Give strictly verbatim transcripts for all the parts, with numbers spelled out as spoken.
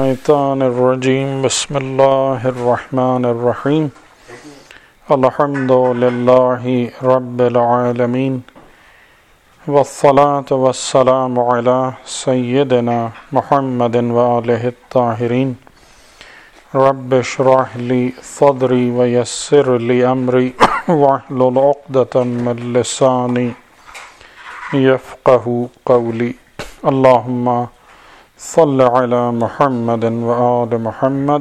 الشیطان الرجیم بسم اللہ الرحمن الرحیم الحمد للہ رب العالمین والصلاة والسلام علی سیدنا محمد وآلہ الطاہرین رب اشرح لی صدری ویسر لی امری واحلل عقدۃ من لسانی یفقہوا قولی اللہم صلی علی محمد وآل محمد۔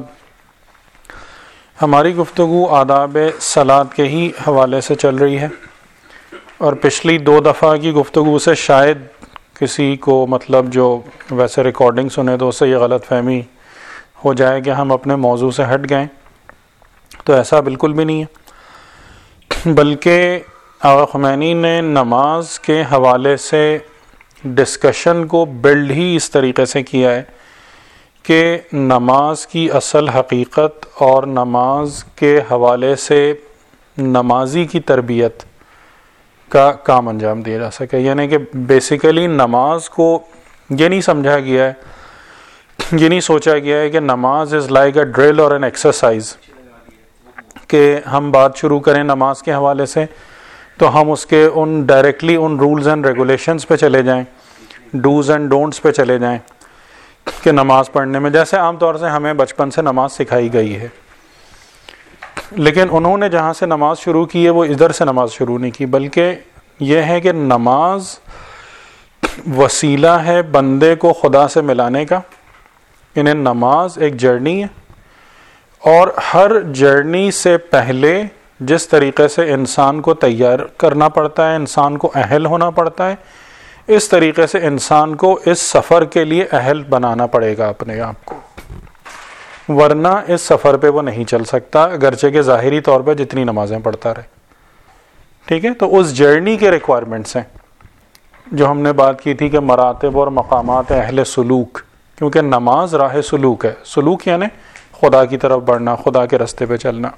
ہماری گفتگو آداب صلاۃ کے ہی حوالے سے چل رہی ہے، اور پچھلی دو دفعہ کی گفتگو سے شاید کسی کو مطلب جو ویسے ریکارڈنگ سنے تو اس سے یہ غلط فہمی ہو جائے کہ ہم اپنے موضوع سے ہٹ گئے، تو ایسا بالکل بھی نہیں ہے، بلکہ آقا خمینی نے نماز کے حوالے سے ڈسکشن کو بلڈ ہی اس طریقے سے کیا ہے کہ نماز کی اصل حقیقت اور نماز کے حوالے سے نمازی کی تربیت کا کام انجام دیا جا سکے، یعنی کہ بیسیکلی نماز کو یہ نہیں سمجھا گیا ہے، یہ نہیں سوچا گیا ہے کہ نماز از لائک اے ڈرل اور این ایکسرسائز، کہ ہم بات شروع کریں نماز کے حوالے سے تو ہم اس کے ان ڈائریکٹلی ان رولز اینڈ ریگولیشنز پہ چلے جائیں، ڈوز اینڈ ڈونٹس پہ چلے جائیں کہ نماز پڑھنے میں جیسے عام طور سے ہمیں بچپن سے نماز سکھائی گئی ہے، لیکن انہوں نے جہاں سے نماز شروع کی ہے وہ ادھر سے نماز شروع نہیں کی، بلکہ یہ ہے کہ نماز وسیلہ ہے بندے کو خدا سے ملانے کا، یعنی نماز ایک جرنی ہے، اور ہر جرنی سے پہلے جس طریقے سے انسان کو تیار کرنا پڑتا ہے، انسان کو اہل ہونا پڑتا ہے، اس طریقے سے انسان کو اس سفر کے لیے اہل بنانا پڑے گا اپنے آپ کو، ورنہ اس سفر پہ وہ نہیں چل سکتا، اگرچہ کہ ظاہری طور پہ جتنی نمازیں پڑھتا رہے۔ ٹھیک ہے، تو اس جرنی کے ریکوائرمنٹس ہیں جو ہم نے بات کی تھی کہ مراتب اور مقامات اہل سلوک، کیونکہ نماز راہ سلوک ہے، سلوک یعنی خدا کی طرف بڑھنا، خدا کے راستے پہ چلنا۔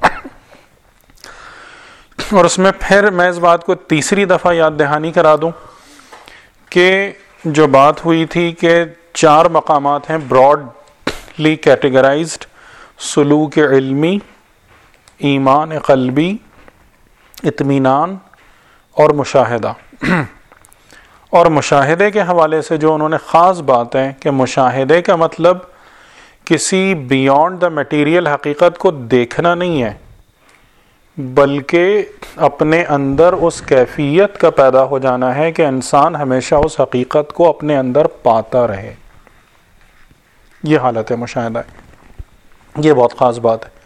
اور اس میں پھر میں اس بات کو تیسری دفعہ یاد دہانی کرا دوں کہ جو بات ہوئی تھی کہ چار مقامات ہیں براڈلی کیٹیگرائزڈ: سلوک علمی، ایمان قلبی، اطمینان اور مشاہدہ۔ اور مشاہدے کے حوالے سے جو انہوں نے خاص بات ہے کہ مشاہدے کا مطلب کسی بیونڈ دا میٹیریل حقیقت کو دیکھنا نہیں ہے، بلکہ اپنے اندر اس کیفیت کا پیدا ہو جانا ہے کہ انسان ہمیشہ اس حقیقت کو اپنے اندر پاتا رہے، یہ حالت مشاہدہ ہے، یہ بہت خاص بات ہے۔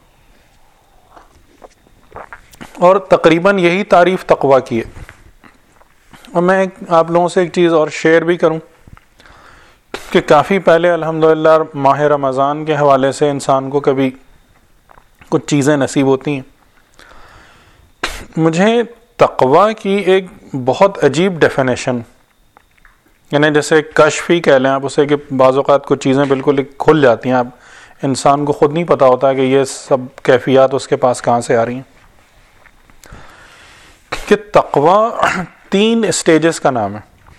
اور تقریباً یہی تعریف تقویٰ کی ہے۔ اور میں آپ لوگوں سے ایک چیز اور شیئر بھی کروں کہ کافی پہلے الحمدللہ ماہ رمضان کے حوالے سے انسان کو کبھی کچھ چیزیں نصیب ہوتی ہیں، مجھے تقویٰ کی ایک بہت عجیب ڈیفینیشن، یعنی جیسے کشف ہی کہہ لیں آپ اسے، کہ بعض اوقات کچھ چیزیں بالکل کھل جاتی ہیں، اب انسان کو خود نہیں پتہ ہوتا کہ یہ سب کیفیات اس کے پاس کہاں سے آ رہی ہیں، کہ تقویٰ تین اسٹیجز کا نام ہے۔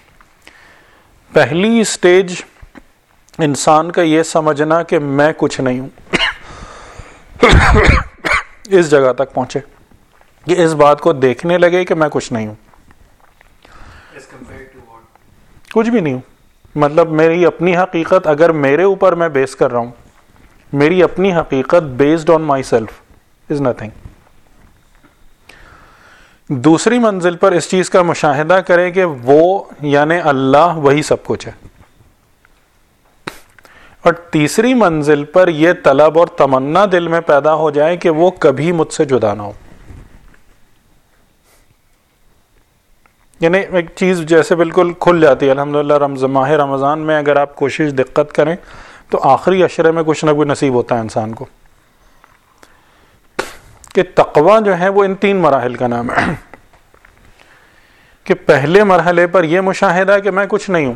پہلی اسٹیج انسان کا یہ سمجھنا کہ میں کچھ نہیں ہوں، اس جگہ تک پہنچے کہ اس بات کو دیکھنے لگے کہ میں کچھ نہیں ہوں، کچھ بھی نہیں ہوں، مطلب میری اپنی حقیقت اگر میرے اوپر میں بیس کر رہا ہوں، میری اپنی حقیقت based on myself is nothing. دوسری منزل پر اس چیز کا مشاہدہ کرے کہ وہ یعنی اللہ وہی سب کچھ ہے، اور تیسری منزل پر یہ طلب اور تمنا دل میں پیدا ہو جائے کہ وہ کبھی مجھ سے جدا نہ ہو۔ یعنی ایک چیز جیسے بالکل کھل جاتی ہے الحمدللہ رمضان ماہ رمضان میں، اگر آپ کوشش دقت کریں تو آخری عشرے میں کچھ نہ کچھ نصیب ہوتا ہے انسان کو، کہ تقویٰ جو ہے وہ ان تین مراحل کا نام ہے، کہ پہلے مرحلے پر یہ مشاہدہ کہ میں کچھ نہیں ہوں،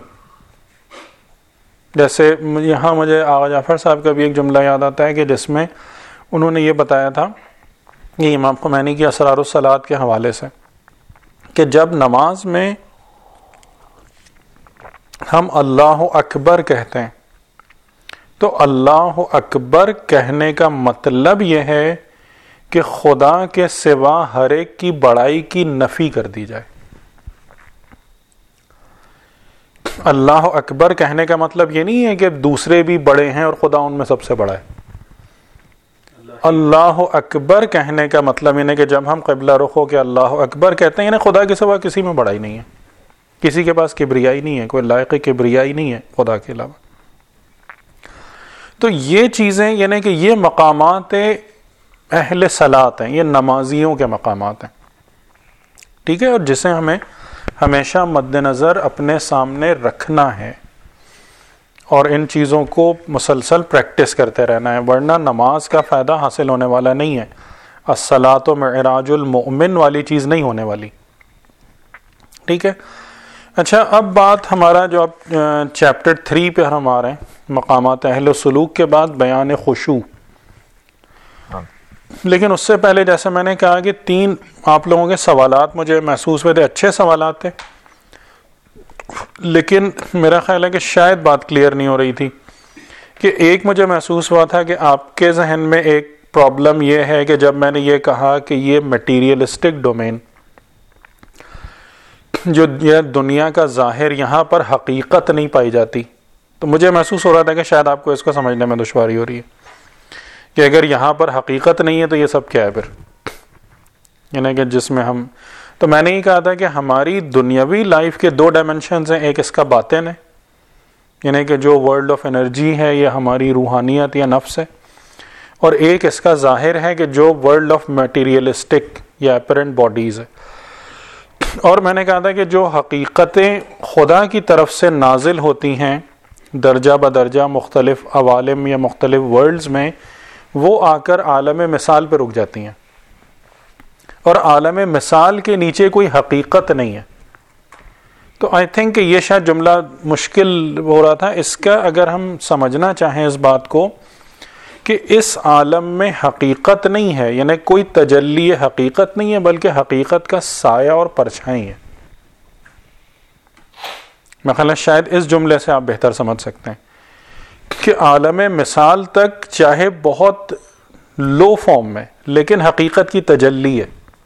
جیسے یہاں مجھے آغا جعفر صاحب کا بھی ایک جملہ یاد آتا ہے کہ جس میں انہوں نے یہ بتایا تھا، یہ امام خمینی کی اسرار الصلاۃ کے حوالے سے، کہ جب نماز میں ہم اللہ اکبر کہتے ہیں تو اللہ اکبر کہنے کا مطلب یہ ہے کہ خدا کے سوا ہر ایک کی بڑائی کی نفی کر دی جائے. اللہ اکبر کہنے کا مطلب یہ نہیں ہے کہ دوسرے بھی بڑے ہیں اور خدا ان میں سب سے بڑا ہے. اللہ اکبر کہنے کا مطلب یہ ہے کہ جب ہم قبلہ رخ ہو کے اللہ اکبر کہتے ہیں یعنی خدا کے سوا کسی میں بڑائی نہیں ہے, کسی کے پاس کبریائی نہیں ہے, کوئی لائق کبریائی نہیں ہے خدا کے علاوہ. تو یہ چیزیں یعنی کہ یہ مقامات اہل صلاۃ ہیں, یہ نمازیوں کے مقامات ہیں, ٹھیک ہے, اور جسے ہمیں ہمیشہ مد نظر اپنے سامنے رکھنا ہے اور ان چیزوں کو مسلسل پریکٹس کرتے رہنا ہے, ورنہ نماز کا فائدہ حاصل ہونے والا نہیں ہے. الصلاۃ معراج المؤمن والی چیز نہیں ہونے والی, ٹھیک ہے. اچھا, اب بات ہمارا جو اب چیپٹر تھری پہ ہم آ رہے ہیں, مقامات اہل سلوک کے بعد بیان خشوع. لیکن اس سے پہلے جیسے میں نے کہا کہ تین آپ لوگوں کے سوالات مجھے محسوس ہوئے تھے, اچھے سوالات تھے, لیکن میرا خیال ہے کہ شاید بات کلیئر نہیں ہو رہی تھی. کہ ایک مجھے محسوس ہوا تھا کہ آپ کے ذہن میں ایک پرابلم یہ ہے کہ جب میں نے یہ کہا کہ یہ میٹیریلسٹک ڈومین, جو یہ دنیا کا ظاہر, یہاں پر حقیقت نہیں پائی جاتی, تو مجھے محسوس ہو رہا تھا کہ شاید آپ کو اس کو سمجھنے میں دشواری ہو رہی ہے کہ اگر یہاں پر حقیقت نہیں ہے تو یہ سب کیا ہے پھر, یعنی کہ جس میں ہم, تو میں نے یہ کہا تھا کہ ہماری دنیاوی لائف کے دو ڈائمنشنز ہیں, ایک اس کا باطن ہے یعنی کہ جو ورلڈ آف انرجی ہے یہ ہماری روحانیت یا نفس ہے, اور ایک اس کا ظاہر ہے کہ جو ورلڈ آف میٹیریلسٹک یا اپیرنٹ باڈیز ہے. اور میں نے کہا تھا کہ جو حقیقتیں خدا کی طرف سے نازل ہوتی ہیں درجہ بدرجہ مختلف عوالم یا مختلف ورلڈز میں, وہ آ کر عالم مثال پہ رک جاتی ہیں, اور عالم مثال کے نیچے کوئی حقیقت نہیں ہے. تو آئی تھنک کہ یہ شاید جملہ مشکل ہو رہا تھا, اس کا اگر ہم سمجھنا چاہیں اس بات کو کہ اس عالم میں حقیقت نہیں ہے, یعنی کوئی تجلی حقیقت نہیں ہے, بلکہ حقیقت کا سایہ اور پرچھائی ہے. میں خیال ہے شاید اس جملے سے آپ بہتر سمجھ سکتے ہیں کہ عالم مثال تک چاہے بہت لو فارم میں, لیکن حقیقت کی تجلی ہے,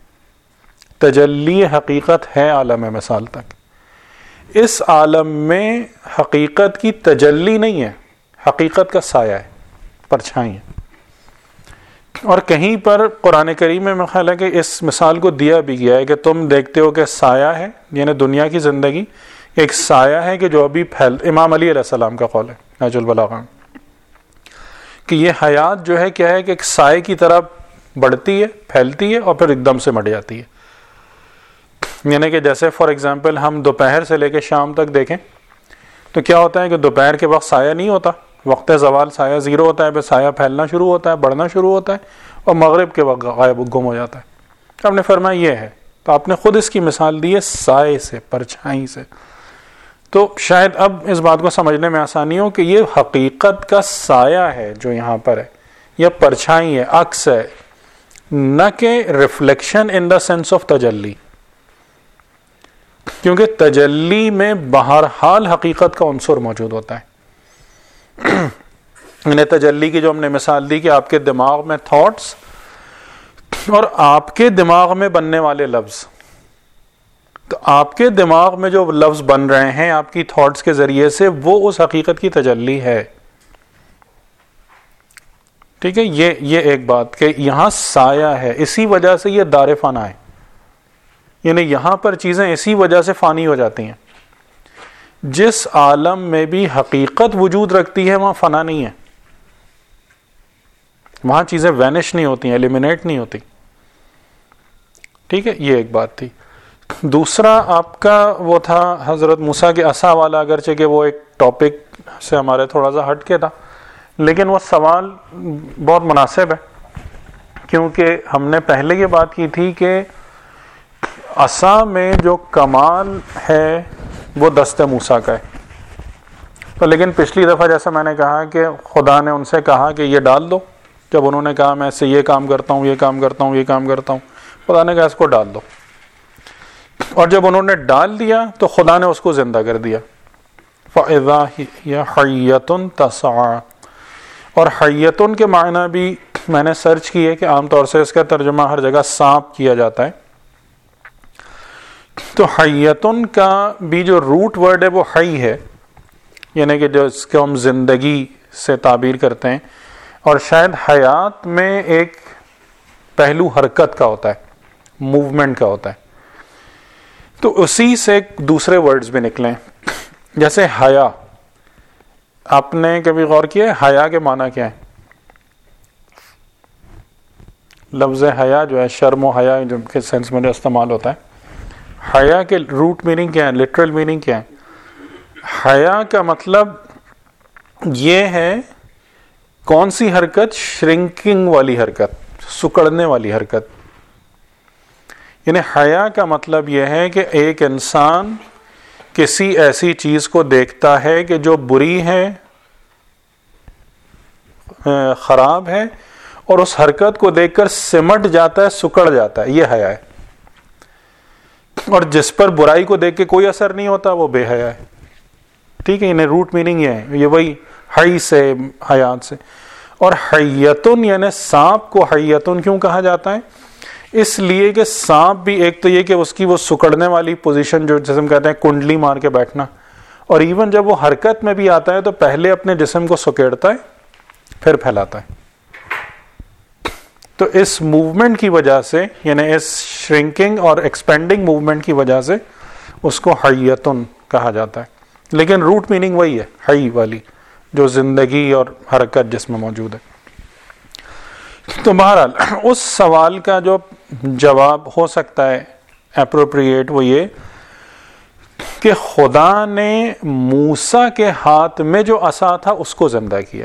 تجلی حقیقت ہے عالم مثال تک. اس عالم میں حقیقت کی تجلی نہیں ہے, حقیقت کا سایہ ہے, پرچھائی ہے. اور کہیں پر قرآن کریم میں خیال ہے کہ اس مثال کو دیا بھی گیا ہے کہ تم دیکھتے ہو کہ سایہ ہے, یعنی دنیا کی زندگی ایک سایہ ہے کہ جو ابھی پھیل, امام علی علیہ السلام کا قول ہے نہج البلاغہ کہ یہ حیات جو ہے کیا ہے کہ ایک سائے کی طرح بڑھتی ہے, پھیلتی ہے, اور پھر ایک دم سے مٹ جاتی ہے. یعنی کہ جیسے فار ایگزامپل ہم دوپہر سے لے کے شام تک دیکھیں تو کیا ہوتا ہے کہ دوپہر کے وقت سایہ نہیں ہوتا, وقت زوال سایہ زیرو ہوتا ہے, پھر سایہ پھیلنا شروع ہوتا ہے, بڑھنا شروع ہوتا ہے, اور مغرب کے وقت غائب گم ہو جاتا ہے. آپ نے فرمایا یہ ہے, تو آپ نے خود اس کی مثال دی ہے سائے سے, پرچھائی سے. تو شاید اب اس بات کو سمجھنے میں آسانی ہو کہ یہ حقیقت کا سایہ ہے جو یہاں پر ہے, یا پرچھائی ہے, عکس ہے, نہ کہ reflection in the sense of تجلی, کیونکہ تجلی میں بہرحال حقیقت کا عنصر موجود ہوتا ہے. یعنی تجلی کی جو ہم نے مثال دی کہ آپ کے دماغ میں تھاٹس اور آپ کے دماغ میں بننے والے لفظ, تو آپ کے دماغ میں جو لفظ بن رہے ہیں آپ کی تھاٹس کے ذریعے سے, وہ اس حقیقت کی تجلی ہے. ٹھیک ہے, یہ یہ ایک بات کہ یہاں سایہ ہے, اسی وجہ سے یہ دار فنا ہے, یعنی یہاں پر چیزیں اسی وجہ سے فانی ہو جاتی ہیں. جس عالم میں بھی حقیقت وجود رکھتی ہے وہاں فنا نہیں ہے, وہاں چیزیں وینش نہیں ہوتی ہیں, ایلیمینیٹ نہیں ہوتی. ٹھیک ہے, یہ ایک بات تھی. دوسرا آپ کا وہ تھا حضرت موسیٰ کے عصا والا, اگرچہ کہ وہ ایک ٹاپک سے ہمارے تھوڑا سا ہٹ کے تھا, لیکن وہ سوال بہت مناسب ہے, کیونکہ ہم نے پہلے یہ بات کی تھی کہ عصا میں جو کمال ہے وہ دست موسیٰ کا ہے. تو لیکن پچھلی دفعہ جیسا میں نے کہا کہ خدا نے ان سے کہا کہ یہ ڈال دو, جب انہوں نے کہا میں اس سے یہ کام کرتا ہوں, یہ کام کرتا ہوں, یہ کام کرتا ہوں, خدا نے کہا اس کو ڈال دو, اور جب انہوں نے ڈال دیا تو خدا نے اس کو زندہ کر دیا. فَإِذَا هِيَ حَيَّةٌ تَسْعَىٰ, اور حیتن کے معنی بھی میں نے سرچ کی ہے کہ عام طور سے اس کا ترجمہ ہر جگہ سانپ کیا جاتا ہے. تو حیتن کا بھی جو روٹ ورڈ ہے وہ حی ہے، یعنی کہ جو اس کو ہم زندگی سے تعبیر کرتے ہیں، اور شاید حیات میں ایک پہلو حرکت کا ہوتا ہے، موومنٹ کا ہوتا ہے. تو اسی سے دوسرے ورڈز بھی نکلیں، جیسے حیا. آپ نے کبھی غور کیا ہے حیا کے معنی کیا ہے؟ لفظ حیا جو ہے شرم و حیا جو کے سینس میں جو استعمال ہوتا ہے، حیا کے روٹ میننگ کیا ہے، لٹرل میننگ کیا ہے؟ حیا کا مطلب یہ ہے کون سی حرکت؟ شرنکنگ والی حرکت، سکڑنے والی حرکت. یعنی حیا کا مطلب یہ ہے کہ ایک انسان کسی ایسی چیز کو دیکھتا ہے کہ جو بری ہے، خراب ہے، اور اس حرکت کو دیکھ کر سمٹ جاتا ہے، سکڑ جاتا ہے، یہ حیا ہے. اور جس پر برائی کو دیکھ کے کوئی اثر نہیں ہوتا وہ بے حیا ہے. ٹھیک ہے، انہیں روٹ میننگ یہ ہے، یہ وہی حی سے، حیات سے. اور حیتن یعنی سانپ کو حیتن کیوں کہا جاتا ہے؟ اس لیے کہ سانپ بھی ایک تو یہ کہ اس کی وہ سکڑنے والی پوزیشن جو جسم کہتے ہیں کنڈلی مار کے بیٹھنا، اور ایون جب وہ حرکت میں بھی آتا ہے تو پہلے اپنے جسم کو سکیڑتا ہے پھر پھیلاتا ہے. تو اس موومنٹ کی وجہ سے، یعنی اس شرنکنگ اور ایکسپینڈنگ موومنٹ کی وجہ سے اس کو حیتن کہا جاتا ہے. لیکن روٹ میننگ وہی ہے، حی والی، جو زندگی اور حرکت جس میں موجود ہے. تو بہرحال اس سوال کا جو جواب ہو سکتا ہے اپروپریٹ وہ یہ کہ خدا نے موسیٰ کے ہاتھ میں جو عصا تھا اس کو زندہ کیا.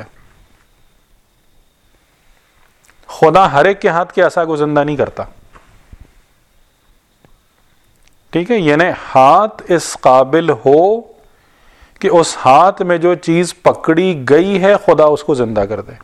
خدا ہر ایک کے ہاتھ کے عصا کو زندہ نہیں کرتا. ٹھیک ہے، یعنی ہاتھ اس قابل ہو کہ اس ہاتھ میں جو چیز پکڑی گئی ہے خدا اس کو زندہ کر دے.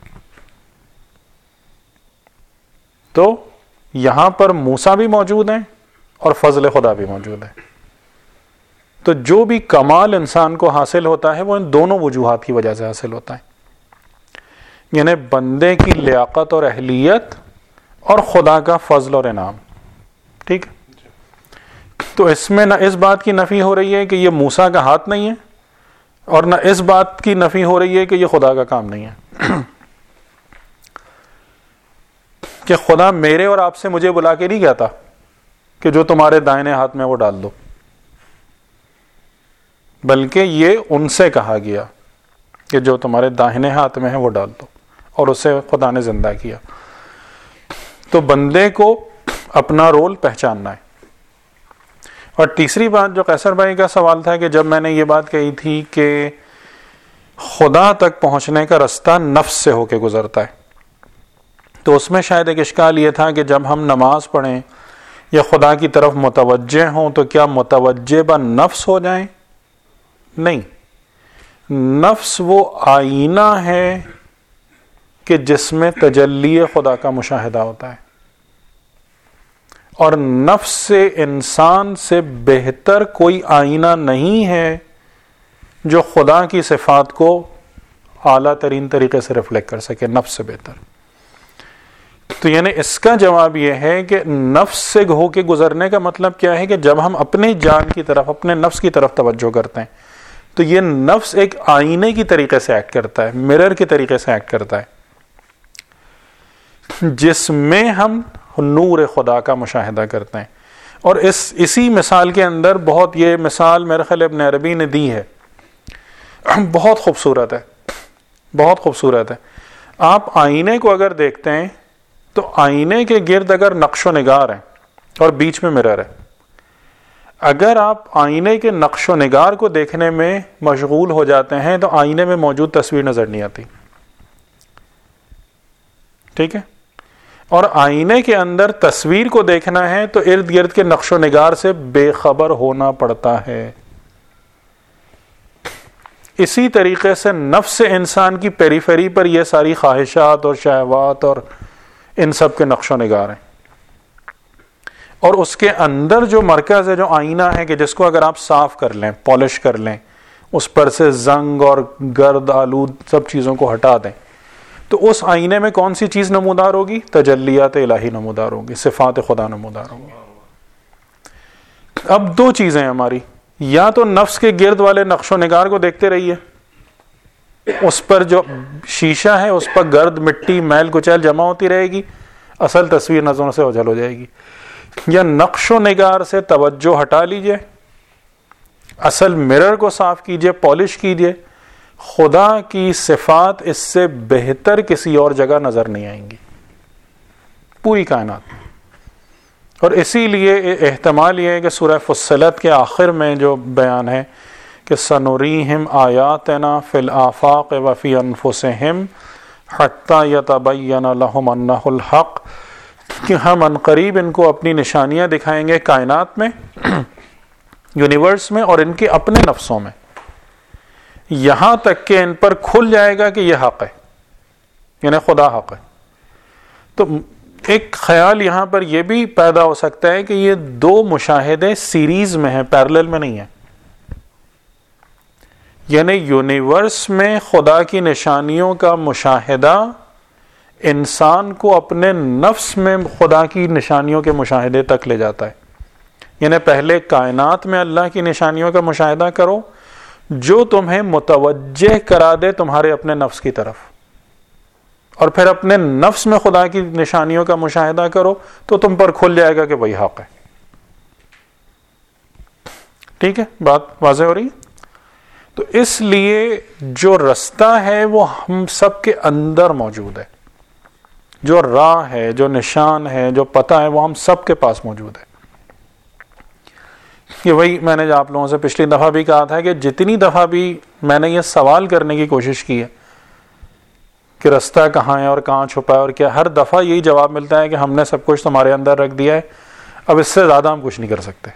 تو یہاں پر موسیٰ بھی موجود ہیں اور فضل خدا بھی موجود ہے. تو جو بھی کمال انسان کو حاصل ہوتا ہے وہ ان دونوں وجوہات کی وجہ سے حاصل ہوتا ہے، یعنی بندے کی لیاقت اور اہلیت اور خدا کا فضل اور انعام. ٹھیک ہے، تو اس میں نہ اس بات کی نفی ہو رہی ہے کہ یہ موسیٰ کا ہاتھ نہیں ہے، اور نہ اس بات کی نفی ہو رہی ہے کہ یہ خدا کا کام نہیں ہے. کہ خدا میرے اور آپ سے مجھے بلا کے نہیں کہتا کہ جو تمہارے دائیں ہاتھ میں وہ ڈال دو، بلکہ یہ ان سے کہا گیا کہ جو تمہارے داہنے ہاتھ میں ہے وہ ڈال دو، اور اسے خدا نے زندہ کیا. تو بندے کو اپنا رول پہچاننا ہے. اور تیسری بات جو قیصر بھائی کا سوال تھا کہ جب میں نے یہ بات کہی تھی کہ خدا تک پہنچنے کا رستہ نفس سے ہو کے گزرتا ہے، تو اس میں شاید ایک اشکال یہ تھا کہ جب ہم نماز پڑھیں یا خدا کی طرف متوجہ ہوں تو کیا متوجہ با نفس ہو جائیں؟ نہیں، نفس وہ آئینہ ہے کہ جس میں تجلی خدا کا مشاہدہ ہوتا ہے، اور نفس سے انسان سے بہتر کوئی آئینہ نہیں ہے جو خدا کی صفات کو اعلیٰ ترین طریقے سے ریفلیکٹ کر سکے، نفس سے بہتر. تو یعنی اس کا جواب یہ ہے کہ نفس سے ہو کے گزرنے کا مطلب کیا ہے کہ جب ہم اپنے جان کی طرف، اپنے نفس کی طرف توجہ کرتے ہیں تو یہ نفس ایک آئینے کی طریقے سے ایکٹ کرتا ہے، مرر کے طریقے سے ایکٹ کرتا ہے، جس میں ہم نور خدا کا مشاہدہ کرتے ہیں. اور اس اسی مثال کے اندر بہت، یہ مثال میرے خیال ابن عربی نے دی ہے، بہت خوبصورت ہے، بہت خوبصورت ہے. آپ آئینے کو اگر دیکھتے ہیں تو آئینے کے گرد اگر نقش و نگار ہیں اور بیچ میں مرر ہے، اگر آپ آئینے کے نقش و نگار کو دیکھنے میں مشغول ہو جاتے ہیں تو آئینے میں موجود تصویر نظر نہیں آتی. ٹھیک ہے، اور آئینے کے اندر تصویر کو دیکھنا ہے تو ارد گرد کے نقش و نگار سے بے خبر ہونا پڑتا ہے. اسی طریقے سے نفس انسان کی پیریفری پر یہ ساری خواہشات اور شہوات اور ان سب کے نقش و نگار ہیں، اور اس کے اندر جو مرکز ہے، جو آئینہ ہے کہ جس کو اگر آپ صاف کر لیں، پالش کر لیں، اس پر سے زنگ اور گرد آلود سب چیزوں کو ہٹا دیں تو اس آئینے میں کون سی چیز نمودار ہوگی؟ تجلیات الہی نمودار ہوگی، صفات خدا نمودار ہوگی. اب دو چیزیں ہماری، یا تو نفس کے گرد والے نقش و نگار کو دیکھتے رہیے، اس پر جو شیشہ ہے اس پر گرد مٹی میل کچیل جمع ہوتی رہے گی، اصل تصویر نظروں سے اوجھل ہو جائے گی. یا نقش و نگار سے توجہ ہٹا لیجئے، اصل مرر کو صاف کیجئے، پالش کیجئے، خدا کی صفات اس سے بہتر کسی اور جگہ نظر نہیں آئیں گی پوری کائنات میں. اور اسی لیے احتمال یہ ہے کہ سورہ فصلت کے آخر میں جو بیان ہے کہ سنوریہم آیاتنا فی الآفاق وفی انفسہم حتی یتبین لہم انہ الحق، کہ ہم عنقریب ان کو اپنی نشانیاں دکھائیں گے کائنات میں، یونیورس میں، اور ان کے اپنے نفسوں میں، یہاں تک کہ ان پر کھل جائے گا کہ یہ حق ہے، یعنی خدا حق ہے. تو ایک خیال یہاں پر یہ بھی پیدا ہو سکتا ہے کہ یہ دو مشاہدے سیریز میں ہیں، پیرلل میں نہیں ہیں. یعنی یونیورس میں خدا کی نشانیوں کا مشاہدہ انسان کو اپنے نفس میں خدا کی نشانیوں کے مشاہدے تک لے جاتا ہے. یعنی پہلے کائنات میں اللہ کی نشانیوں کا مشاہدہ کرو جو تمہیں متوجہ کرا دے تمہارے اپنے نفس کی طرف، اور پھر اپنے نفس میں خدا کی نشانیوں کا مشاہدہ کرو تو تم پر کھل جائے گا کہ وہی حق ہے. ٹھیک ہے، بات واضح ہو رہی ہے؟ تو اس لیے جو رستہ ہے وہ ہم سب کے اندر موجود ہے، جو راہ ہے، جو نشان ہے، جو پتہ ہے، وہ ہم سب کے پاس موجود ہے. یہ وہی میں نے آپ لوگوں سے پچھلی دفعہ بھی کہا تھا کہ جتنی دفعہ بھی میں نے یہ سوال کرنے کی کوشش کی ہے کہ رستہ کہاں ہے اور کہاں چھپا ہے اور کیا، ہر دفعہ یہی جواب ملتا ہے کہ ہم نے سب کچھ تمہارے اندر رکھ دیا ہے، اب اس سے زیادہ ہم کچھ نہیں کر سکتے.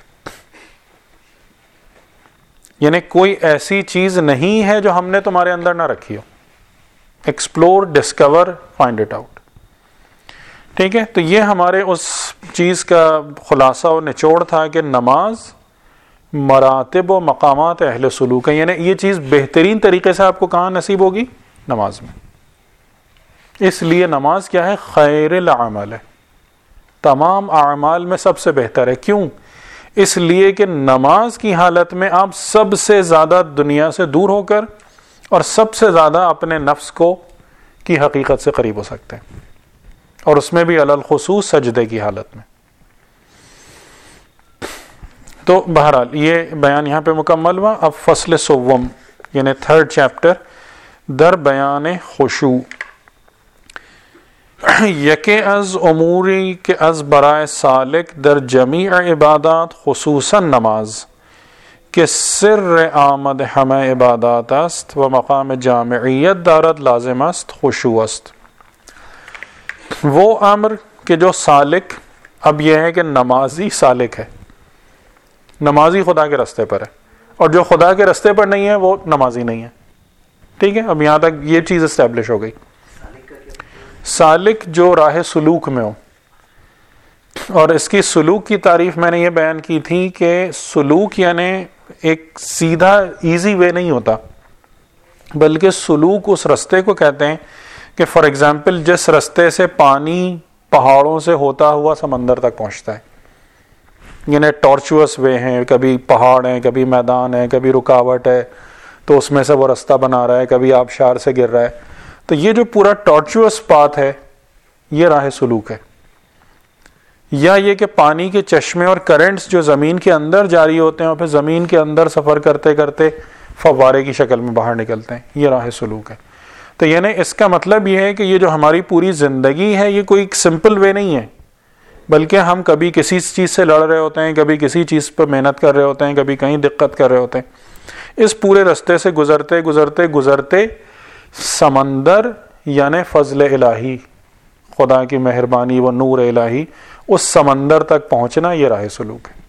یعنی کوئی ایسی چیز نہیں ہے جو ہم نے تمہارے اندر نہ رکھی ہو. Explore, discover, find it out. ٹھیک ہے، تو یہ ہمارے اس چیز کا خلاصہ اور نچوڑ تھا کہ نماز مراتب و مقامات اہل سلوک ہے. یعنی یہ چیز بہترین طریقے سے آپ کو کہاں نصیب ہوگی؟ نماز میں. اس لیے نماز کیا ہے؟ خیر العمل ہے، تمام اعمال میں سب سے بہتر ہے. کیوں؟ اس لیے کہ نماز کی حالت میں آپ سب سے زیادہ دنیا سے دور ہو کر اور سب سے زیادہ اپنے نفس کو کی حقیقت سے قریب ہو سکتے ہیں، اور اس میں بھی علی الخصوص سجدے کی حالت میں. تو بہرحال یہ بیان یہاں پہ مکمل ہوا. اب فصل سوم یعنی تھرڈ چیپٹر، در بیان خشوع. یکے از اموری که از برای سالک در جمیع عبادات خصوصا نماز که سر آمد همه عبادات است و مقام جامعیت دارد لازم است خشوع است. وہ امر کہ جو سالک، اب یہ ہے کہ نمازی سالک ہے، نمازی خدا کے رستے پر ہے، اور جو خدا کے رستے پر نہیں ہے وہ نمازی نہیں ہے. ٹھیک ہے، اب یہاں تک یہ چیز اسٹیبلش ہو گئی. سالک جو راہ سلوک میں ہو، اور اس کی سلوک کی تعریف میں نے یہ بیان کی تھی کہ سلوک یعنی ایک سیدھا ایزی وے نہیں ہوتا، بلکہ سلوک اس رستے کو کہتے ہیں کہ فار ایگزامپل جس رستے سے پانی پہاڑوں سے ہوتا ہوا سمندر تک پہنچتا ہے، یعنی ٹارچوس وے ہیں، کبھی پہاڑ ہیں، کبھی میدان ہے، کبھی رکاوٹ ہے تو اس میں سے وہ رستہ بنا رہا ہے، کبھی آبشار سے گر رہا ہے. تو یہ جو پورا ٹارچوس پاتھ ہے یہ راہ سلوک ہے. یا یہ کہ پانی کے چشمے اور کرنٹس جو زمین کے اندر جاری ہوتے ہیں اور پھر زمین کے اندر سفر کرتے کرتے فوارے کی شکل میں باہر نکلتے ہیں، یہ راہ سلوک ہے. تو یعنی اس کا مطلب یہ ہے کہ یہ جو ہماری پوری زندگی ہے یہ کوئی سمپل وے نہیں ہے، بلکہ ہم کبھی کسی چیز سے لڑ رہے ہوتے ہیں، کبھی کسی چیز پر محنت کر رہے ہوتے ہیں، کبھی کہیں دقت کر رہے ہوتے ہیں. اس پورے رستے سے گزرتے گزرتے گزرتے سمندر یعنی فضل الہی، خدا کی مہربانی و نور الہی، اس سمندر تک پہنچنا یہ راہ سلوک ہے.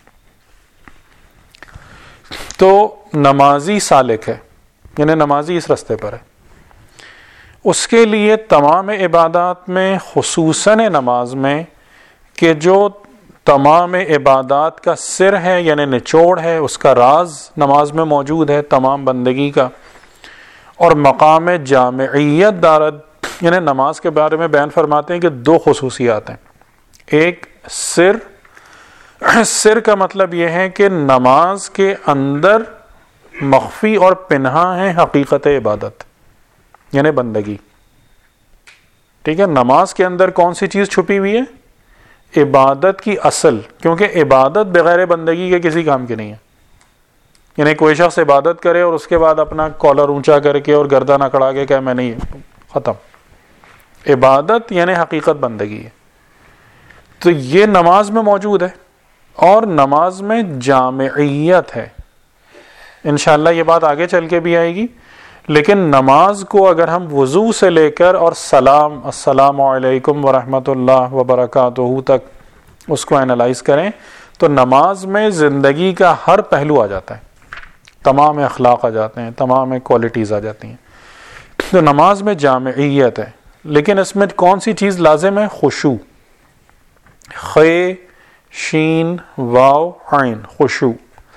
تو نمازی سالک ہے، یعنی نمازی اس رستے پر ہے. اس کے لیے تمام عبادات میں خصوصاً نماز میں کہ جو تمام عبادات کا سر ہے یعنی نچوڑ ہے، اس کا راز نماز میں موجود ہے تمام بندگی کا، اور مقام جامعیت دارد یعنی نماز کے بارے میں بیان فرماتے ہیں کہ دو خصوصیات ہیں. ایک سر، سر کا مطلب یہ ہے کہ نماز کے اندر مخفی اور پنہا ہے حقیقت عبادت، یعنی بندگی. ٹھیک ہے، نماز کے اندر کون سی چیز چھپی ہوئی ہے؟ عبادت کی اصل، کیونکہ عبادت بغیر بندگی کے کسی کام کی نہیں ہے. یعنی کوئی شخص عبادت کرے اور اس کے بعد اپنا کالر اونچا کر کے اور گردن اکڑا کے کہ میں نہیں، ختم. عبادت یعنی حقیقت بندگی ہے. تو یہ نماز میں موجود ہے، اور نماز میں جامعیت ہے. انشاءاللہ یہ بات آگے چل کے بھی آئے گی. لیکن نماز کو اگر ہم وضو سے لے کر اور سلام السلام علیکم ورحمۃ اللہ وبرکاتہ تک اس کو اینالائز کریں تو نماز میں زندگی کا ہر پہلو آ جاتا ہے، تمام اخلاق آ جاتے ہیں، تمام کوالٹیز آ جاتی ہیں. تو نماز میں جامعیت ہے. لیکن اس میں کون سی چیز لازم ہے؟ خشوع. خ شین واو عین، خشوع.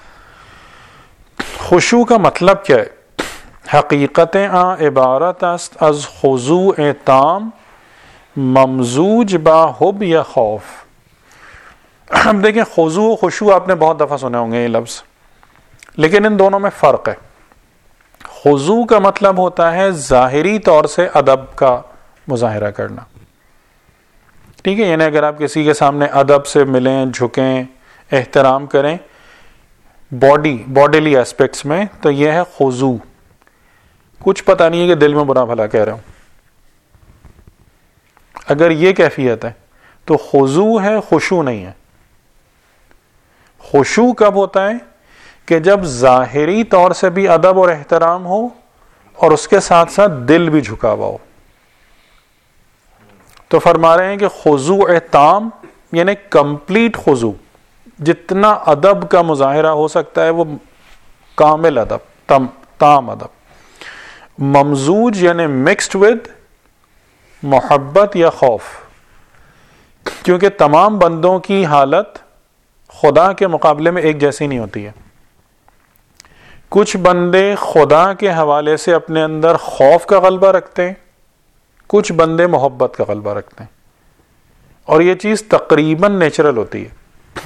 خشوع کا مطلب کیا ہے؟ حقیقت آ عبارت است از خضوع تام ممزوج با حب یا خوف. ہم دیکھیں خضوع و خشوع آپ نے بہت دفعہ سنے ہوں گے یہ لفظ، لیکن ان دونوں میں فرق ہے. خضوع کا مطلب ہوتا ہے ظاہری طور سے ادب کا مظاہرہ کرنا. ٹھیک ہے، یعنی اگر آپ کسی کے سامنے ادب سے ملیں، جھکیں، احترام کریں باڈی باڈیلی ایسپیکٹس میں، تو یہ ہے خضوع. کچھ پتہ نہیں ہے کہ دل میں برا بھلا کہہ رہا ہوں. اگر یہ کیفیت ہے تو خضوع ہے، خشوع نہیں ہے. خشوع کب ہوتا ہے؟ کہ جب ظاہری طور سے بھی ادب اور احترام ہو اور اس کے ساتھ ساتھ دل بھی جھکا ہوا ہو. تو فرما رہے ہیں کہ خضوع تام یعنی کمپلیٹ خضوع، جتنا ادب کا مظاہرہ ہو سکتا ہے وہ کامل ادب، تم تام ادب. ممزوج یعنی مکسڈ ود محبت یا خوف، کیونکہ تمام بندوں کی حالت خدا کے مقابلے میں ایک جیسی نہیں ہوتی ہے. کچھ بندے خدا کے حوالے سے اپنے اندر خوف کا غلبہ رکھتے ہیں، کچھ بندے محبت کا غلبہ رکھتے ہیں، اور یہ چیز تقریباً نیچرل ہوتی ہے.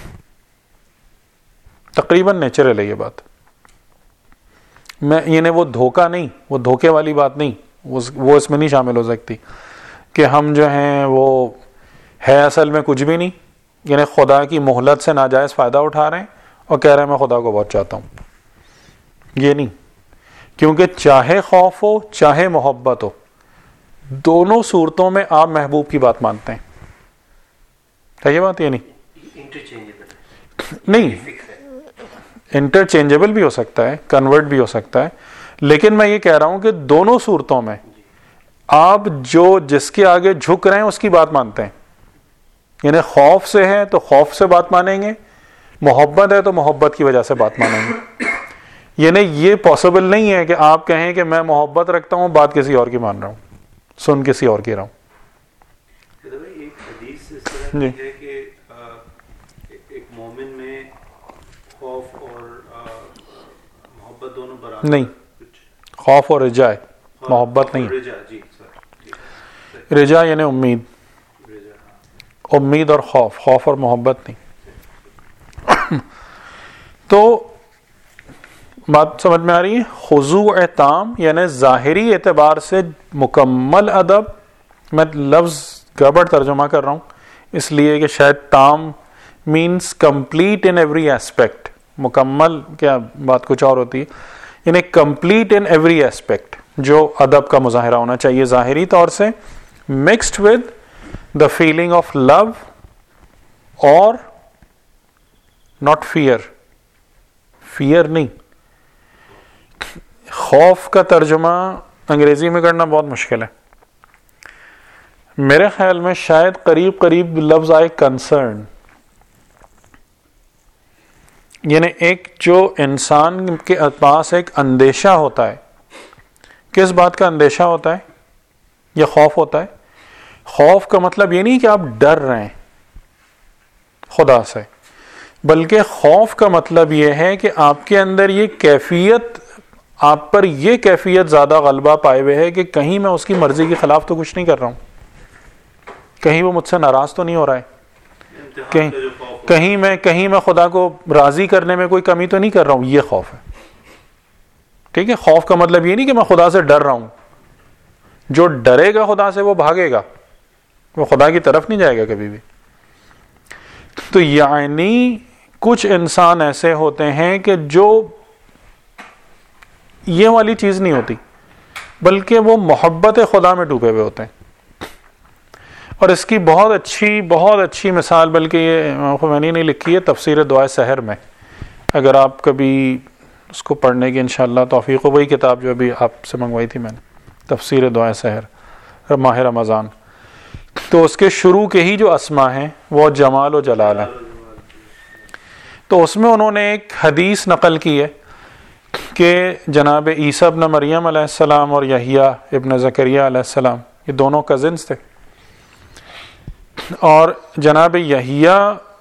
تقریباً نیچرل ہے یہ بات. میں یعنی وہ دھوکہ نہیں، وہ دھوکے والی بات نہیں، وہ اس میں نہیں شامل ہو سکتی کہ ہم جو ہیں وہ ہے اصل میں کچھ بھی نہیں، یعنی خدا کی مہلت سے ناجائز فائدہ اٹھا رہے ہیں اور کہہ رہے ہیں میں خدا کو بہت چاہتا ہوں. یہ نہیں، کیونکہ چاہے خوف ہو چاہے محبت ہو، دونوں صورتوں میں آپ محبوب کی بات مانتے ہیں. ہے یہ بات؟ یہ نہیں نہیں انٹرچینجبل بھی ہو سکتا ہے، کنورٹ بھی ہو سکتا ہے، لیکن میں یہ کہہ رہا ہوں کہ دونوں صورتوں میں آپ جو جس کے آگے جھک رہے ہیں اس کی بات مانتے ہیں. یعنی خوف سے ہے تو خوف سے بات مانیں گے، محبت ہے تو محبت کی وجہ سے بات مانیں گے. یعنی یہ پاسبل نہیں ہے کہ آپ کہیں کہ میں محبت رکھتا ہوں بات کسی اور کی مان رہا ہوں، سن کسی اور کی رہا ہوں. جی ایک مومن میں خوف اور محبت دونوں برابر نہیں، خوف اور رجا ہے، محبت نہیں. رجا یعنی امید، امید اور خوف، خوف اور محبت نہیں. تو بات سمجھ میں آ رہی ہے؟ خضوع تام یعنی ظاہری اعتبار سے مکمل ادب. میں لفظ گڑبڑ ترجمہ کر رہا ہوں اس لیے کہ شاید تام means complete in every aspect. مکمل کیا بات کچھ اور ہوتی ہے، یعنی کمپلیٹ ان ایوری ایسپیکٹ جو ادب کا مظاہرہ ہونا چاہیے ظاہری طور سے، mixed with the feeling of love اور ناٹ فیئر. فیئر نہیں. خوف کا ترجمہ انگریزی میں کرنا بہت مشکل ہے. میرے خیال میں شاید قریب قریب لفظ آئے کنسرن، یعنی ایک جو انسان کے پاس ایک اندیشہ ہوتا ہے. کس بات کا اندیشہ ہوتا ہے؟ یا خوف ہوتا ہے. خوف کا مطلب یہ نہیں کہ آپ ڈر رہے ہیں خدا سے، بلکہ خوف کا مطلب یہ ہے کہ آپ کے اندر یہ کیفیت آپ پر یہ کیفیت زیادہ غلبہ پائے ہوئے ہے کہ کہیں میں اس کی مرضی کے خلاف تو کچھ نہیں کر رہا ہوں, کہیں وہ مجھ سے ناراض تو نہیں ہو رہا ہے, کہیں کہیں میں کہیں میں خدا کو راضی کرنے میں کوئی کمی تو نہیں کر رہا ہوں. یہ خوف ہے. ٹھیک ہے, خوف کا مطلب یہ نہیں کہ میں خدا سے ڈر رہا ہوں. جو ڈرے گا خدا سے وہ بھاگے گا, وہ خدا کی طرف نہیں جائے گا کبھی بھی. تو یعنی کچھ انسان ایسے ہوتے ہیں کہ جو یہ والی چیز نہیں ہوتی, بلکہ وہ محبت خدا میں ڈوبے ہوئے ہوتے ہیں. اور اس کی بہت اچھی بہت اچھی مثال, بلکہ یہ امام خمینی نے لکھی ہے تفسیر دعائے سحر میں. اگر آپ کبھی اس کو پڑھنے کی انشاءاللہ توفیق ہو, وہی کتاب جو ابھی آپ سے منگوائی تھی میں نے, تفسیر دعائے سحر ماہ رمضان, تو اس کے شروع کے ہی جو اسما ہیں وہ جمال و جلال ہیں. تو اس میں انہوں نے ایک حدیث نقل کی ہے کہ جناب عیسیٰ ابن مریم علیہ السلام اور یحییٰ ابن زکریا علیہ السلام, یہ دونوں کزنز تھے, اور جناب یحییٰ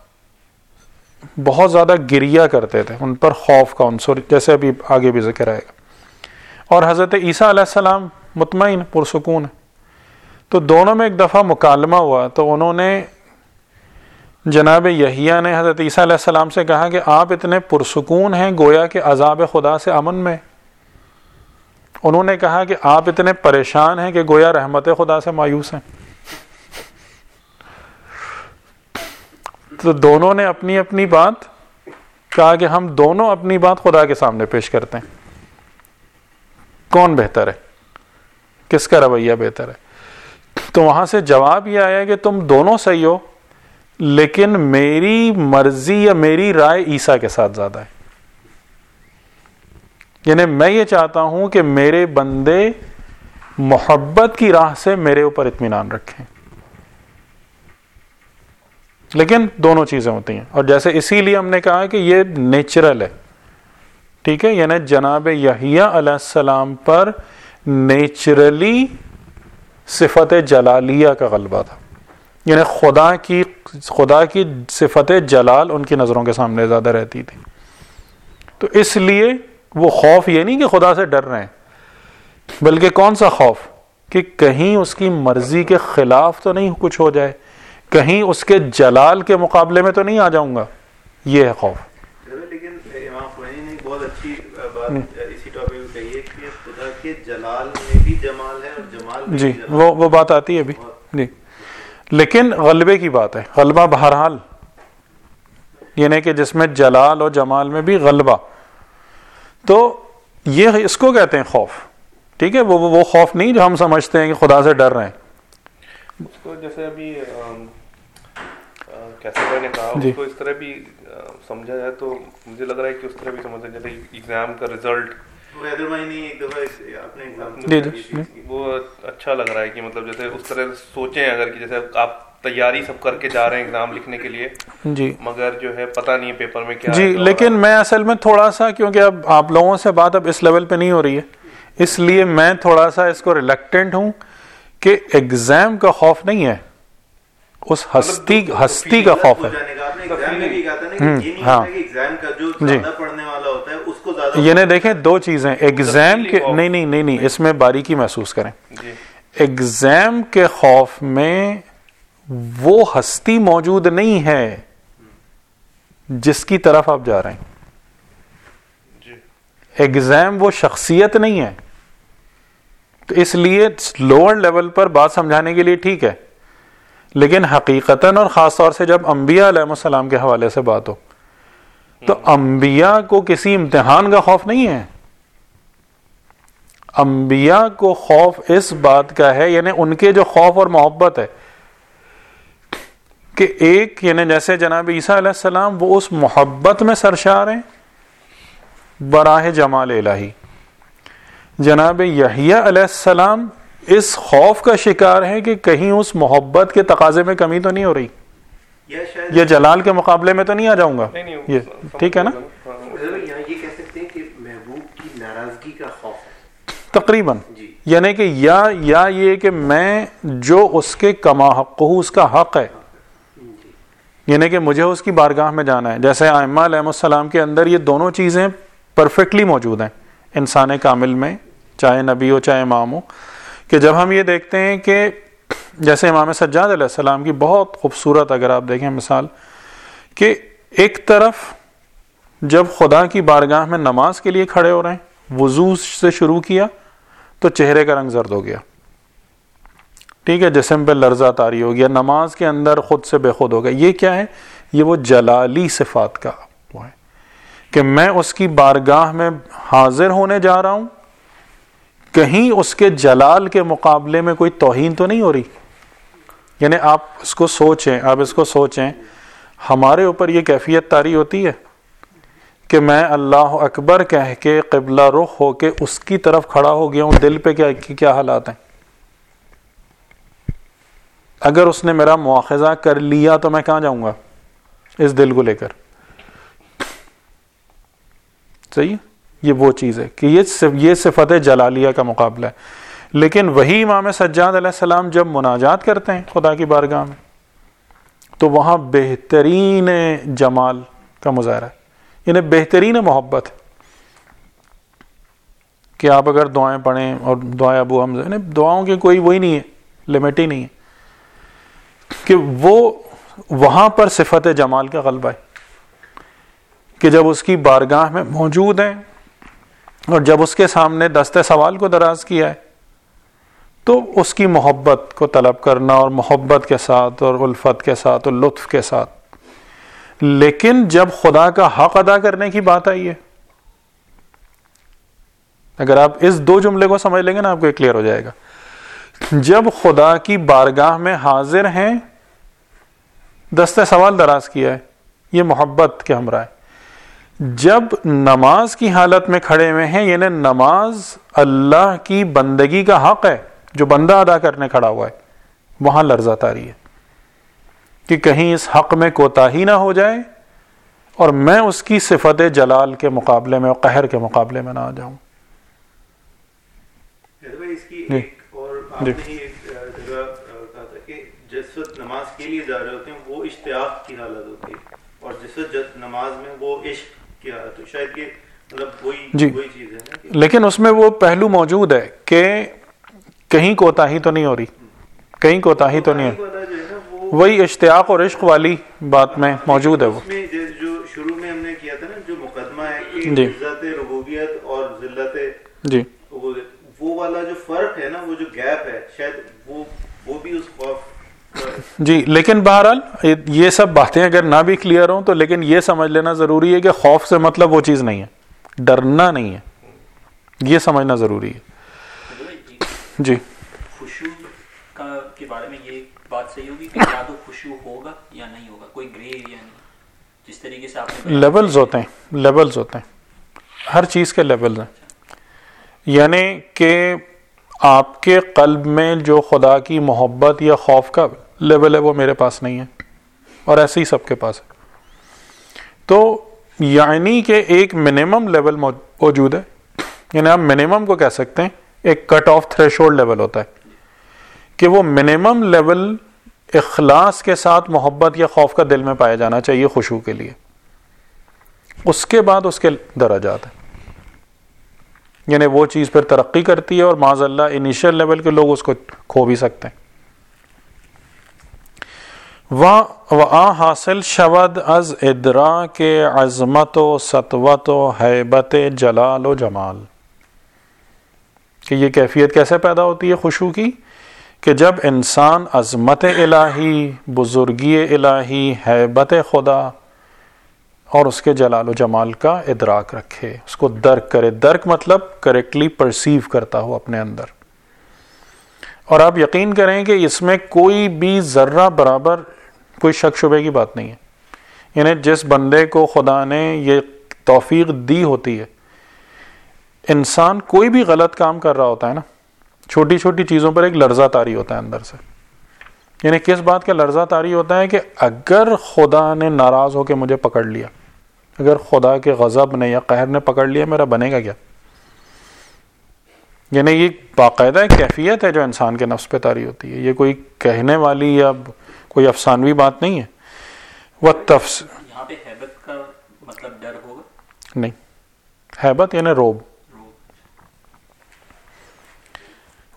بہت زیادہ گریہ کرتے تھے, ان پر خوف کا عنصر, جیسے ابھی آگے بھی ذکر آئے گا. اور حضرت عیسیٰ علیہ السلام مطمئن پرسکون ہے. تو دونوں میں ایک دفعہ مکالمہ ہوا, تو انہوں نے جناب یحییٰ نے حضرت عیسیٰ علیہ السلام سے کہا کہ آپ اتنے پرسکون ہیں گویا کہ عذاب خدا سے امن میں. انہوں نے کہا کہ آپ اتنے پریشان ہیں کہ گویا رحمت خدا سے مایوس ہیں. تو دونوں نے اپنی اپنی بات کہا کہ ہم دونوں اپنی بات خدا کے سامنے پیش کرتے ہیں, کون بہتر ہے, کس کا رویہ بہتر ہے. تو وہاں سے جواب یہ آیا کہ تم دونوں صحیح ہو, لیکن میری مرضی یا میری رائے عیسیٰ کے ساتھ زیادہ ہے. یعنی میں یہ چاہتا ہوں کہ میرے بندے محبت کی راہ سے میرے اوپر اطمینان رکھیں. لیکن دونوں چیزیں ہوتی ہیں, اور جیسے اسی لیے ہم نے کہا کہ یہ نیچرل ہے. ٹھیک ہے, یعنی جناب یحییٰ علیہ السلام پر نیچرلی صفت جلالیہ کا غلبہ تھا, یعنی خدا کی خدا کی صفت جلال ان کی نظروں کے سامنے زیادہ رہتی تھی. تو اس لیے وہ خوف یہ نہیں کہ خدا سے ڈر رہے ہیں, بلکہ کون سا خوف کہ کہیں اس کی مرضی کے خلاف تو نہیں کچھ ہو جائے, کہیں اس کے جلال کے مقابلے میں تو نہیں آ جاؤں گا. یہ ہے خوف. لیکن امام خمینی نے بہت اچھی بات اسی ٹاپک پہ کہی ہے کہ خدا کے جلال میں بھی جمال ہے اور جمال میں جی بھی جلال. وہ وہ بات آتی ہے ابھی جی. لیکن غلبے کی بات ہے, غلبہ بہرحال, یعنی کہ جس میں جلال اور جمال میں بھی غلبہ. تو یہ اس کو کہتے ہیں خوف. ٹھیک ہے, وہ وہ خوف نہیں جو ہم سمجھتے ہیں کہ خدا سے ڈر رہے ہیں. اس کو جیسے ابھی کیسے نے کہا, اس کو اس طرح بھی سمجھا جائے تو مجھے لگ رہا ہے کہ اس طرح بھی سمجھا جائے جیسے ایگزام کا رزلٹ وہ اچھا لگ رہا ہے کہ مطلب جیسے اس طرح سوچیں اگر کہ جیسے آپ تیاری سب کر کے جا رہے ہیں ایگزام لکھنے کے لیے جی, مگر جو ہے پتہ نہیں ہے پیپر میں کیا جی. لیکن میں اصل میں تھوڑا سا, کیونکہ اب آپ لوگوں سے بات اب اس لیول پہ نہیں ہو رہی ہے, اس لیے میں تھوڑا سا اس کو ریلیکٹنٹ ہوں کہ ایگزام کا خوف نہیں ہے, اس ہستی ہستی کا خوف ہے. ہاں یعنی دیکھیں دو چیزیں, ایگزام کے نہیں نہیں نہیں نہیں اس میں باریکی محسوس کریں. ایگزام کے خوف میں وہ ہستی موجود نہیں ہے جس کی طرف آپ جا رہے ہیں. ایگزام وہ شخصیت نہیں ہے. تو اس لیے لوور لیول پر بات سمجھانے کے لیے ٹھیک ہے, لیکن حقیقتاً اور خاص طور سے جب انبیاء علیہ السلام کے حوالے سے بات ہو تو انبیاء کو کسی امتحان کا خوف نہیں ہے. انبیاء کو خوف اس بات کا ہے, یعنی ان کے جو خوف اور محبت ہے کہ ایک, یعنی جیسے جناب عیسیٰ علیہ السلام وہ اس محبت میں سرشار ہیں براہ جمال الہی, جناب یحییٰ علیہ السلام اس خوف کا شکار ہے کہ کہیں اس محبت کے تقاضے میں کمی تو نہیں ہو رہی, یہ جلال کے مقابلے میں تو نہیں آ جاؤں گا. یہ ٹھیک ہے نا, یہ کہہ سکتے ہیں کہ محبوب کی ناراضگی کا خوف ہے تقریباً, یعنی کہ یا یا یہ کہ میں جو اس کے کما حق ہوں اس کا حق ہے, یعنی کہ مجھے اس کی بارگاہ میں جانا ہے. جیسے ائمہ علیہ السلام کے اندر یہ دونوں چیزیں پرفیکٹلی موجود ہیں, انسان کامل میں، چاہے نبی ہو چاہے امام ہو، کہ جب ہم یہ دیکھتے ہیں کہ جیسے امام سجاد علیہ السلام کی بہت خوبصورت اگر آپ دیکھیں مثال، کہ ایک طرف جب خدا کی بارگاہ میں نماز کے لیے کھڑے ہو رہے ہیں، وضو سے شروع کیا تو چہرے کا رنگ زرد ہو گیا، ٹھیک ہے، جسم پہ لرزہ طاری ہو گیا، نماز کے اندر خود سے بے خود ہو گیا. یہ کیا ہے؟ یہ وہ جلالی صفات کا وہ ہے کہ میں اس کی بارگاہ میں حاضر ہونے جا رہا ہوں، کہیں اس کے جلال کے مقابلے میں کوئی توہین تو نہیں ہو رہی. یعنی آپ اس کو سوچیں، آپ اس کو سوچیں، ہمارے اوپر یہ کیفیت طاری ہوتی ہے کہ میں اللہ اکبر کہہ کے قبلہ رخ ہو کے اس کی طرف کھڑا ہو گیا ہوں، دل پہ کیا کیا حالات ہیں؟ اگر اس نے میرا مواخذہ کر لیا تو میں کہاں جاؤں گا اس دل کو لے کر؟ صحیح، یہ وہ چیز ہے کہ یہ یہ صفت جلالیہ کا مقابلہ ہے. لیکن وہی امام سجاد علیہ السلام جب مناجات کرتے ہیں خدا کی بارگاہ میں تو وہاں بہترین جمال کا مظاہرہ ہے، یعنی بہترین محبت ہے کہ آپ اگر دعائیں پڑھیں، اور دعائیں ابو حمزہ، یعنی دعاؤں کی کوئی وہی نہیں ہے، لمٹ ہی نہیں ہے، کہ وہ وہاں پر صفت جمال کا غلبہ ہے کہ جب اس کی بارگاہ میں موجود ہیں اور جب اس کے سامنے دست سوال کو دراز کیا ہے تو اس کی محبت کو طلب کرنا، اور محبت کے ساتھ اور الفت کے ساتھ اور لطف کے ساتھ. لیکن جب خدا کا حق ادا کرنے کی بات آئی ہے، اگر آپ اس دو جملے کو سمجھ لیں گے نا آپ کو یہ کلیئر ہو جائے گا. جب خدا کی بارگاہ میں حاضر ہیں، دست سوال دراز کیا ہے، یہ محبت کے ہمراہ ہے. جب نماز کی حالت میں کھڑے ہوئے ہیں، یعنی نماز اللہ کی بندگی کا حق ہے جو بندہ ادا کرنے کھڑا ہوا ہے، وہاں لرزہ طاری ہے کہ کہیں اس حق میں کوتاہی نہ ہو جائے اور میں اس کی صفت جلال کے مقابلے میں اور قہر کے مقابلے میں نہ آ جاؤں. اس کی ایک اور آپ نے ایک جگہ کہا تھا کہ جس وقت نماز کے لیے جا رہے ہوتے ہیں وہ اشتیاق کی حالت ہوتی ہے، اور جس وقت نماز میں وہ عشق کی حالت، تو شاید کہ مطلب وہی وہی چیز ہے. لیکن اس میں وہ پہلو موجود ہے کہ کہیں کوتاہی تو نہیں ہو رہی، کہیں کوتاہی تو نہیں ہے، وہی اشتیاق اور عشق والی بات میں موجود ہے. وہ جو شروع میں ہم نے کیا تھا نا، جو مقدمہ ہے کہ عزت ربوبیت اور ذلت جی وہ والا جو فرق ہے نا، وہ جو گیپ ہے، شاید وہ وہ بھی اس خوف جی. لیکن بہرحال یہ سب باتیں اگر نہ بھی کلیئر ہوں تو لیکن یہ سمجھ لینا ضروری ہے کہ خوف سے مطلب وہ چیز نہیں ہے، ڈرنا نہیں ہے، یہ سمجھنا ضروری ہے. جی خشوع کا کے بارے میں یہ بات صحیح ہوگی کہ یا تو خشوع ہوگا یا نہیں ہوگا، کوئی گرے ایریا نہیں. جس طریقے سے آپ نے لیولز ہوتے ہیں، لیولز ہوتے ہیں، ہر چیز کے لیولز ہیں. یعنی کہ آپ کے قلب میں جو خدا کی محبت یا خوف کا لیول ہے وہ میرے پاس نہیں ہے، اور ایسے ہی سب کے پاس ہے. تو یعنی کہ ایک منیمم لیول موجود ہے، یعنی آپ منیمم کو کہہ سکتے ہیں ایک کٹ آف تھریشولڈ لیول ہوتا ہے کہ وہ منیمم لیول اخلاص کے ساتھ محبت یا خوف کا دل میں پایا جانا چاہیے خشوع کے لیے. اس کے بعد اس کے درجات ہیں، یعنی وہ چیز پھر ترقی کرتی ہے اور معاذ اللہ انیشیل لیول کے لوگ اس کو کھو بھی سکتے ہیں. وَآ حاصل شود از ادراک عظمت و سطوت و ہیبت جلال و جمال. کہ یہ کیفیت کیسے پیدا ہوتی ہے خشوع کی؟ کہ جب انسان عظمت الہی، بزرگی الہی، ہیبت خدا اور اس کے جلال و جمال کا ادراک رکھے، اس کو درک کرے. درک مطلب کریکٹلی پرسیو کرتا ہو اپنے اندر. اور آپ یقین کریں کہ اس میں کوئی بھی ذرہ برابر کوئی شک شبے کی بات نہیں ہے. یعنی جس بندے کو خدا نے یہ توفیق دی ہوتی ہے، انسان کوئی بھی غلط کام کر رہا ہوتا ہے نا، چھوٹی چھوٹی چیزوں پر ایک لرزہ طاری ہوتا ہے اندر سے. یعنی کس بات کا لرزہ طاری ہوتا ہے کہ اگر خدا نے ناراض ہو کے مجھے پکڑ لیا، اگر خدا کے غضب نے یا قہر نے پکڑ لیا، میرا بنے گا کیا؟ یعنی یہ باقاعدہ ایک کیفیت ہے جو انسان کے نفس پہ طاری ہوتی ہے. یہ کوئی کہنے والی یا کوئی افسانوی بات نہیں ہے. وہ تفس یہاں پہ ہیبت کا مطلب ڈر ہوگا؟ نہیں، ہیبت یعنی روب.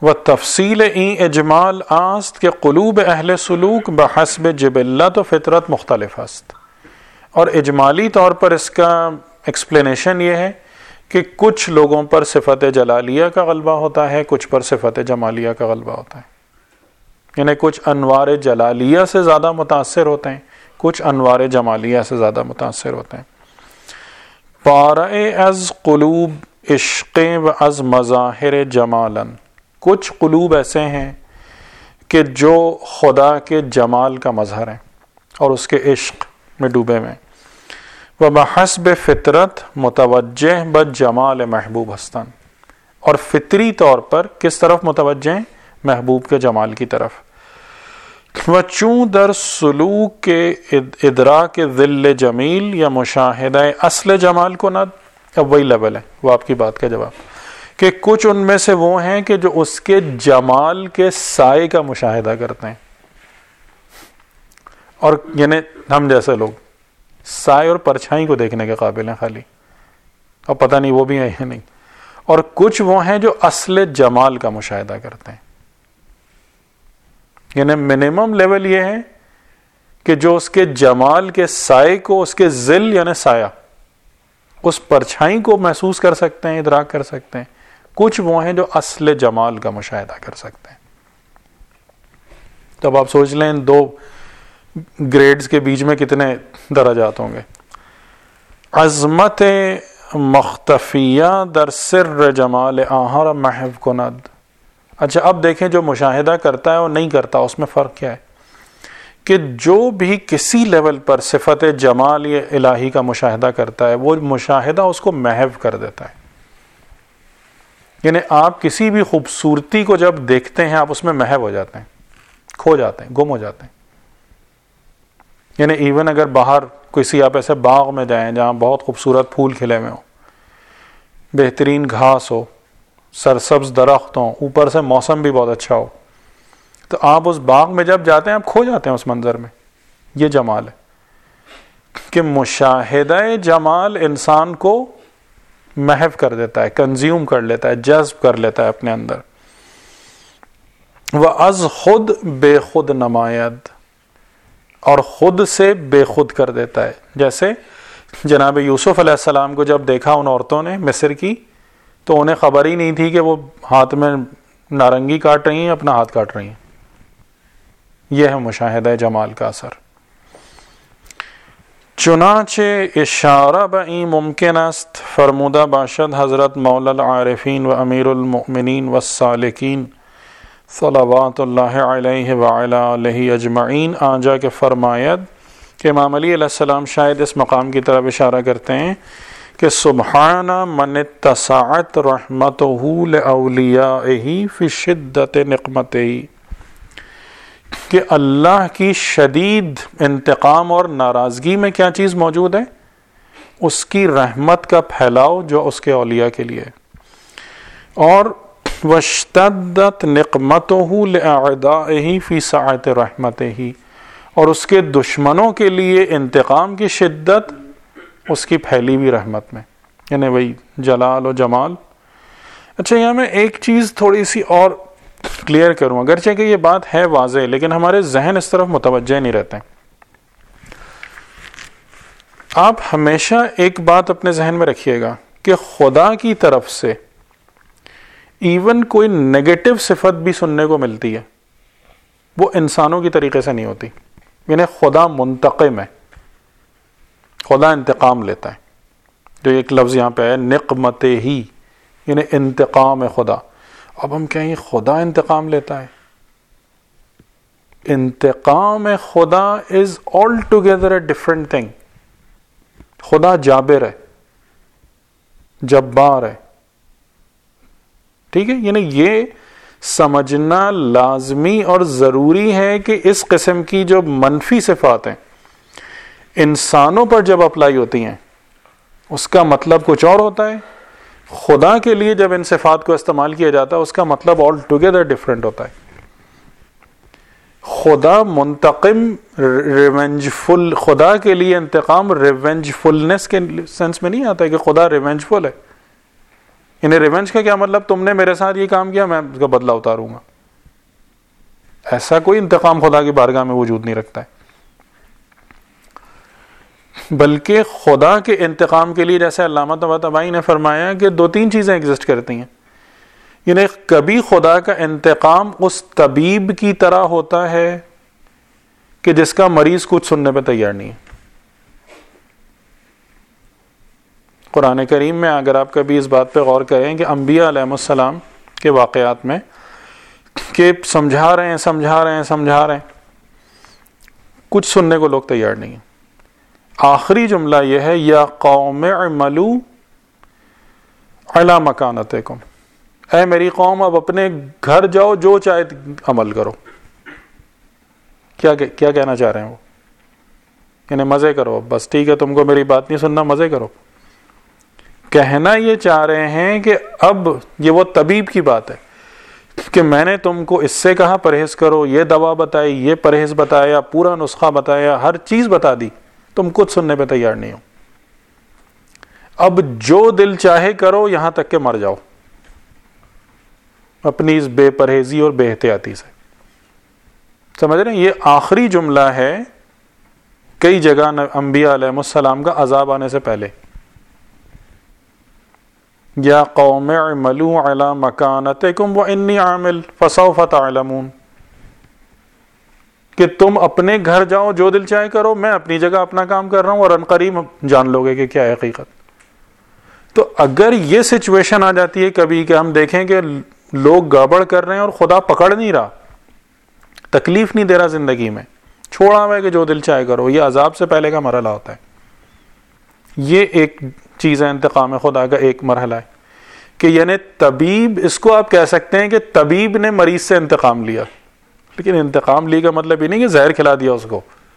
و تفصیل این اجمال است کہ قلوب اہل سلوک بحسب جبلت و فطرت مختلف است. اور اجمالی طور پر اس کا ایکسپلینیشن یہ ہے کہ کچھ لوگوں پر صفت جلالیہ کا غلبہ ہوتا ہے، کچھ پر صفت جمالیہ کا غلبہ ہوتا ہے. یعنی کچھ انوار جلالیہ سے زیادہ متاثر ہوتے ہیں، کچھ انوار جمالیہ سے زیادہ متاثر ہوتے ہیں. پارئ از قلوب عشق و از مظاہر جمالا، کچھ قلوب ایسے ہیں کہ جو خدا کے جمال کا مظہر ہیں اور اس کے عشق میں ڈوبے ہوئے، و بحسب فطرت متوجہ بجمال محبوب ہستن، اور فطری طور پر کس طرف متوجہ ہیں؟ محبوب کے جمال کی طرف. و چوں در سلوک کے ادراک ذل جمیل یا مشاہدہ اصل جمال کو نہ، اب وہی لیول ہے، وہ آپ کی بات کا جواب، کہ کچھ ان میں سے وہ ہیں کہ جو اس کے جمال کے سائے کا مشاہدہ کرتے ہیں، اور یعنی ہم جیسے لوگ سائے اور پرچھائی کو دیکھنے کے قابل ہیں خالی، اور پتہ نہیں وہ بھی ہیں یا نہیں. اور کچھ وہ ہیں جو اصل جمال کا مشاہدہ کرتے ہیں. یعنی منیمم لیول یہ ہے کہ جو اس کے جمال کے سائے کو، اس کے ذل یعنی سایہ، اس پرچھائی کو محسوس کر سکتے ہیں، ادراک کر سکتے ہیں. کچھ وہ ہیں جو اصل جمال کا مشاہدہ کر سکتے ہیں. تو اب آپ سوچ لیں ان دو گریڈز کے بیچ میں کتنے درجات ہوں گے. عظمت مختفیہ در سر جمال آہر محو کند. اچھا اب دیکھیں جو مشاہدہ کرتا ہے اور نہیں کرتا، اس میں فرق کیا ہے؟ کہ جو بھی کسی لیول پر صفت جمال یا الہی کا مشاہدہ کرتا ہے، وہ مشاہدہ اس کو محو کر دیتا ہے. یعنی آپ کسی بھی خوبصورتی کو جب دیکھتے ہیں، آپ اس میں محو ہو جاتے ہیں، کھو جاتے ہیں، گم ہو جاتے ہیں. یعنی ایون اگر باہر کسی آپ ایسے باغ میں جائیں جہاں بہت خوبصورت پھول کھلے ہوئے ہوں، بہترین گھاس ہو، سرسبز درخت ہوں، اوپر سے موسم بھی بہت اچھا ہو، تو آپ اس باغ میں جب جاتے ہیں آپ کھو جاتے ہیں اس منظر میں. یہ جمال ہے کہ مشاہدہ جمال انسان کو محو کر دیتا ہے، کنزیوم کر لیتا ہے، جذب کر لیتا ہے اپنے اندر. وَأَز خود بے خود نماید، اور خود سے بے خود کر دیتا ہے. جیسے جناب یوسف علیہ السلام کو جب دیکھا ان عورتوں نے مصر کی، تو انہیں خبر ہی نہیں تھی کہ وہ ہاتھ میں نارنگی کاٹ رہی ہیں، اپنا ہاتھ کاٹ رہی ہیں. یہ ہے مشاہدہ جمال کا اثر. چنانچہ اشارہ بئی ممکن است فرمودہ باشد حضرت مولا العارفین و امیر المؤمنین والسالکین صلوات اللہ علیہ وعلی آلہ اجمعین آنجا کے فرماید کہ امام علی علیہ السلام شاید اس مقام کی طرف اشارہ کرتے ہیں کہ سبحان من اتسعت رحمتہ لأولیائہ فی شدت نقمتہ، کہ اللہ کی شدید انتقام اور ناراضگی میں کیا چیز موجود ہے؟ اس کی رحمت کا پھیلاؤ جو اس کے اولیاء کے لیے. اور واشتدت نقمتہ لأعدائہ فی سعۃ رحمتہ، اور اس کے دشمنوں کے لیے انتقام کی شدت اس کی پھیلی ہوئی رحمت میں، یعنی وہی جلال و جمال. اچھا یہاں میں ایک چیز تھوڑی سی اور کلیئر کروں، اگرچہ کہ یہ بات ہے واضح لیکن ہمارے ذہن اس طرف متوجہ نہیں رہتے. آپ ہمیشہ ایک بات اپنے ذہن میں رکھیے گا کہ خدا کی طرف سے ایون کوئی نیگیٹو صفت بھی سننے کو ملتی ہے، وہ انسانوں کی طریقے سے نہیں ہوتی. یعنی خدا منتقم ہے، خدا انتقام لیتا ہے. جو ایک لفظ یہاں پہ ہے نقمت ہی، یعنی انتقام خدا. اب ہم کہیں خدا انتقام لیتا ہے، انتقام خدا is altogether a different thing. خدا جابر ہے، جبار ہے، ٹھیک ہے. یعنی یہ سمجھنا لازمی اور ضروری ہے کہ اس قسم کی جو منفی صفات ہیں انسانوں پر جب اپلائی ہوتی ہیں اس کا مطلب کچھ اور ہوتا ہے، خدا کے لیے جب ان صفات کو استعمال کیا جاتا ہے اس کا مطلب آل ٹوگیدر ڈفرینٹ ہوتا ہے. خدا منتقم، ریونج فل، خدا کے لیے انتقام ریونج فلنس کے سینس میں نہیں آتا ہے کہ خدا ریونج فل ہے. انہیں ریونج کا کیا مطلب؟ تم نے میرے ساتھ یہ کام کیا، میں اس کا بدلہ اتاروں گا. ایسا کوئی انتقام خدا کی بارگاہ میں وجود نہیں رکھتا ہے، بلکہ خدا کے انتقام کے لیے جیسے علامہ طباطبائی نے فرمایا کہ دو تین چیزیں ایگزسٹ کرتی ہیں. یعنی کبھی خدا کا انتقام اس طبیب کی طرح ہوتا ہے کہ جس کا مریض کچھ سننے پہ تیار نہیں ہے. قرآن کریم میں اگر آپ کبھی اس بات پہ غور کریں کہ انبیاء علیہ السلام کے واقعات میں کہ سمجھا رہے ہیں سمجھا رہے ہیں سمجھا رہے ہیں کچھ سننے کو لوگ تیار نہیں ہیں. آخری جملہ یہ ہے یا قوم اعملوا علی مکانتکم، اے میری قوم اب اپنے گھر جاؤ، جو چاہے عمل کرو. کیا کیا کہنا چاہ رہے ہیں وہ؟ یعنی مزے کرو بس، ٹھیک ہے تم کو میری بات نہیں سننا، مزے کرو. کہنا یہ چاہ رہے ہیں کہ اب یہ وہ طبیب کی بات ہے کہ میں نے تم کو اس سے کہا پرہیز کرو، یہ دوا بتائی، یہ پرہیز بتایا، پورا نسخہ بتایا، ہر چیز بتا دی، تم کچھ سننے پہ تیار نہیں ہو. اب جو دل چاہے کرو یہاں تک کہ مر جاؤ اپنی اس بے پرہیزی اور بے احتیاطی سے. سمجھ رہے ہیں؟ یہ آخری جملہ ہے کئی جگہ انبیاء علیہ السلام کا عذاب آنے سے پہلے. یا قوم اعملوا علی مکانتکم وانی عامل فسوف تعلمون، کہ تم اپنے گھر جاؤ، جو دل چاہے کرو، میں اپنی جگہ اپنا کام کر رہا ہوں اور عنقریب جان لو گے کہ کیا ہے حقیقت. تو اگر یہ سچویشن آ جاتی ہے کبھی کہ ہم دیکھیں کہ لوگ گڑبڑ کر رہے ہیں اور خدا پکڑ نہیں رہا، تکلیف نہیں دے رہا زندگی میں، چھوڑا ہوا ہے کہ جو دل چاہے کرو، یہ عذاب سے پہلے کا مرحلہ ہوتا ہے. یہ ایک چیز ہے، انتقام خدا کا ایک مرحلہ ہے کہ یعنی طبیب، اس کو آپ کہہ سکتے ہیں کہ طبیب نے مریض سے انتقام لیا. لیکن انتقام لی کا مطلب یہ نہیں کہ زہر کھلا دیا اس کو،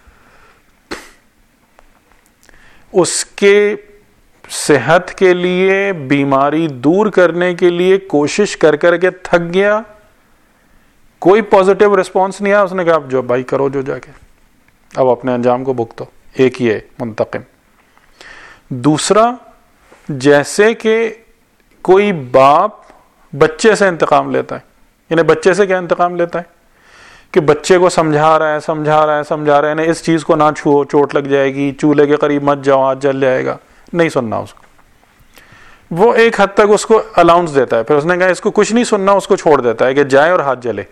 اس کے صحت کے لیے، بیماری دور کرنے کے لیے کوشش کر کر کے تھک گیا، کوئی پازیٹیو رسپانس نہیں آیا، اس نے کہا اب جو بھائی کرو جو جا کے، اب اپنے انجام کو بھگتو. ایک یہ منتقم. دوسرا، جیسے کہ کوئی باپ بچے سے انتقام لیتا ہے. یعنی بچے سے کیا انتقام لیتا ہے کہ بچے کو سمجھا رہا ہے سمجھا رہا ہے سمجھا رہا ہے یعنی اس چیز کو نہ چھوؤ، چوٹ لگ جائے گی، چولہے کے قریب مت جاؤ، ہاتھ جل جائے گا، نہیں سننا اس کو. وہ ایک حد تک اس کو الاؤنس دیتا ہے، پھر اس نے کہا اس کو کچھ نہیں سننا، اس کو چھوڑ دیتا ہے کہ جائے اور ہاتھ جلے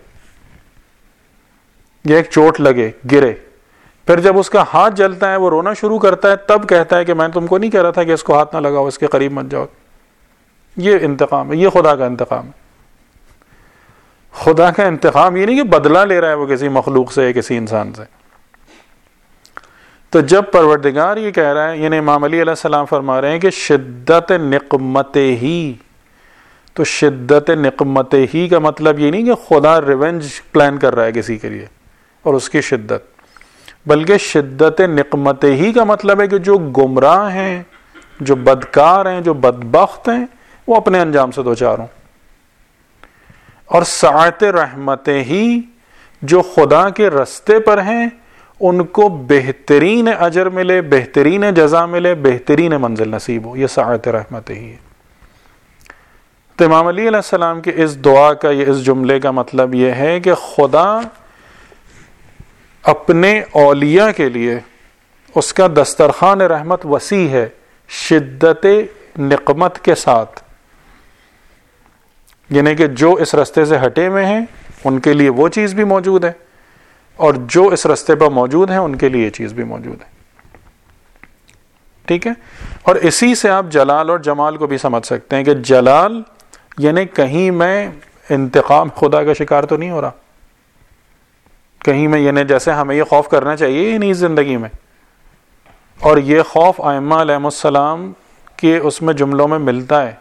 یا ایک چوٹ لگے، گرے. پھر جب اس کا ہاتھ جلتا ہے، وہ رونا شروع کرتا ہے، تب کہتا ہے کہ میں تم کو نہیں کہہ رہا تھا کہ اس کو ہاتھ نہ لگاؤ، اس کے قریب مت جاؤ. یہ انتقام ہے، یہ خدا کا انتقام ہے. خدا کا انتقام یہ نہیں کہ بدلہ لے رہا ہے وہ کسی مخلوق سے، کسی انسان سے. تو جب پروردگار یہ کہہ رہا ہے، یعنی امام علی علیہ السلام فرما رہے ہیں کہ شدت نقمت ہی، تو شدت نقمت ہی کا مطلب یہ نہیں کہ خدا ریونج پلان کر رہا ہے کسی کے لیے اور اس کی شدت، بلکہ شدت نقمت ہی کا مطلب ہے کہ جو گمراہ ہیں، جو بدکار ہیں، جو بدبخت ہیں، وہ اپنے انجام سے دوچار ہوں. اور سعت رحمت ہی، جو خدا کے رستے پر ہیں ان کو بہترین اجر ملے، بہترین جزا ملے، بہترین منزل نصیب ہو. یہ سعت رحمت ہی ہے. تو امام علی علیہ السلام کے اس دعا کا، یہ اس جملے کا مطلب یہ ہے کہ خدا اپنے اولیاء کے لیے اس کا دسترخوان رحمت وسیع ہے، شدت نقمت کے ساتھ. یعنی کہ جو اس رستے سے ہٹے ہوئے ہیں ان کے لیے وہ چیز بھی موجود ہے، اور جو اس رستے پر موجود ہیں ان کے لیے یہ چیز بھی موجود ہے. ٹھیک ہے؟ اور اسی سے آپ جلال اور جمال کو بھی سمجھ سکتے ہیں کہ جلال یعنی کہیں میں انتقام خدا کا شکار تو نہیں ہو رہا، کہیں میں یعنی جیسے ہمیں یہ خوف کرنا چاہیے ہی نہیں زندگی میں. اور یہ خوف ائمہ علیہ السلام کے اس میں جملوں میں ملتا ہے.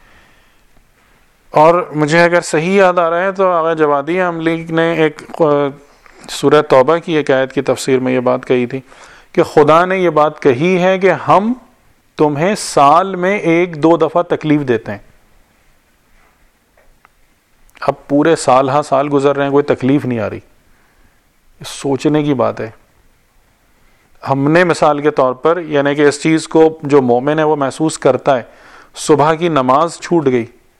اور مجھے اگر صحیح یاد آ رہا ہے تو آغا جوادی عملی نے ایک سورہ توبہ کی ایک آیت کی تفسیر میں یہ بات کہی تھی کہ خدا نے یہ بات کہی ہے کہ ہم تمہیں سال میں ایک دو دفعہ تکلیف دیتے ہیں. اب پورے سال ہاں سال گزر رہے ہیں، کوئی تکلیف نہیں آ رہی. سوچنے کی بات ہے. ہم نے مثال کے طور پر یعنی کہ اس چیز کو جو مومن ہے وہ محسوس کرتا ہے، صبح کی نماز چھوٹ گئی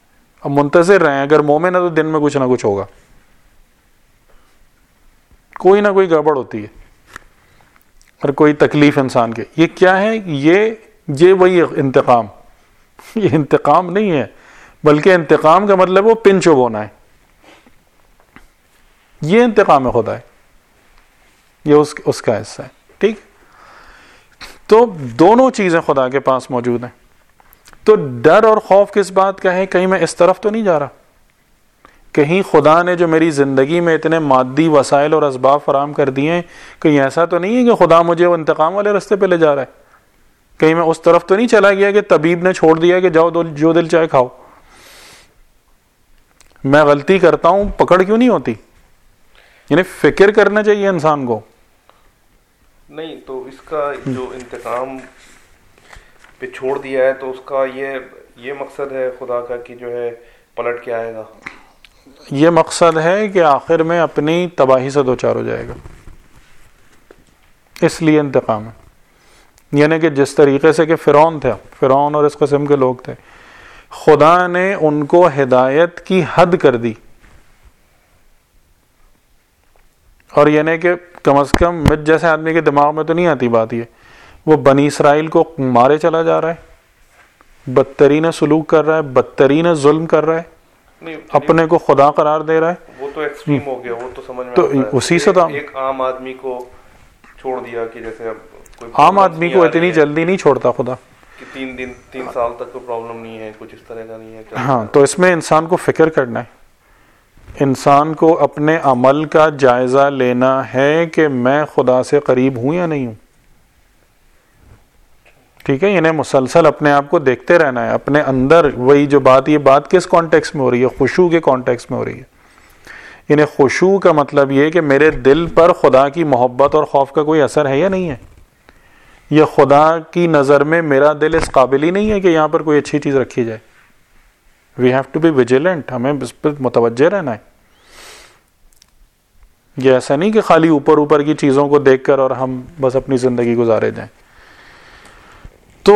اب منتظر رہیں, اگر مومن ہے تو دن میں کچھ نہ کچھ ہوگا, کوئی نہ کوئی گڑبڑ ہوتی ہے اور کوئی تکلیف انسان کے. یہ کیا ہے؟ یہ یہ وہی انتقام, یہ انتقام نہیں ہے, بلکہ انتقام کا مطلب وہ پن چبونا ہے, یہ انتقام خدا ہے, یہ اس اس کا حصہ ہے. ٹھیک, تو دونوں چیزیں خدا کے پاس موجود ہیں. تو ڈر اور خوف کس بات کا ہے؟ کہیں میں اس طرف تو نہیں جا رہا, کہیں خدا نے جو میری زندگی میں اتنے مادی وسائل اور اسباب فراہم کر دیے ہیں, کہیں ایسا تو نہیں ہے کہ خدا مجھے وہ انتقام والے راستے پہ لے جا رہا ہے؟ کہیں میں اس طرف تو نہیں چلا گیا کہ طبیب نے چھوڑ دیا کہ جاؤ جو دل چاہے کھاؤ؟ میں غلطی کرتا ہوں, پکڑ کیوں نہیں ہوتی؟ یعنی فکر کرنا چاہیے انسان کو. نہیں تو اس کا جو انتقام پہ چھوڑ دیا ہے تو اس کا یہ یہ مقصد ہے خدا کا کہ جو ہے پلٹ کے آئے گا. یہ مقصد ہے کہ آخر میں اپنی تباہی سے دوچار ہو جائے گا, اس لیے انتقام ہے. یعنی کہ جس طریقے سے کہ فرعون تھا, فرعون اور اس قسم کے لوگ تھے, خدا نے ان کو ہدایت کی حد کر دی, اور یعنی کہ کم از کم مجھ جیسے آدمی کے دماغ میں تو نہیں آتی بات یہ, وہ بنی اسرائیل کو مارے چلا جا رہا ہے, بدترین سلوک کر رہا ہے, بدترین ظلم کر رہا ہے, اپنے کو خدا قرار دے رہا ہے. وہ تو ایکسٹریم ہو گیا, وہ تو سمجھ میں تو اسی سے تو ایک عام آدمی کو چھوڑ دیا کہ جیسے اب عام آدمی کو اتنی جلدی نہیں چھوڑتا خدا کہ تین دن تین سال تک کوئی پرابلم نہیں ہے, کچھ اس طرح کا نہیں ہے. ہاں, تو اس میں انسان کو فکر کرنا ہے, انسان کو اپنے عمل کا جائزہ لینا ہے کہ میں خدا سے قریب ہوں یا نہیں ہوں. ٹھیک ہے, یعنی مسلسل اپنے آپ کو دیکھتے رہنا ہے, اپنے اندر وہی جو بات, یہ بات کس کانٹیکس میں ہو رہی ہے؟ خشوع کے کانٹیکس میں ہو رہی ہے. یعنی خشوع کا مطلب یہ کہ میرے دل پر خدا کی محبت اور خوف کا کوئی اثر ہے یا نہیں ہے, یا خدا کی نظر میں میرا دل اس قابل ہی نہیں ہے کہ یہاں پر کوئی اچھی چیز رکھی جائے. We have to be vigilant, ہمیں اس پر متوجہ رہنا ہے. یہ ایسا نہیں کہ خالی اوپر اوپر کی چیزوں کو دیکھ کر اور ہم بس اپنی زندگی گزارے جائیں. تو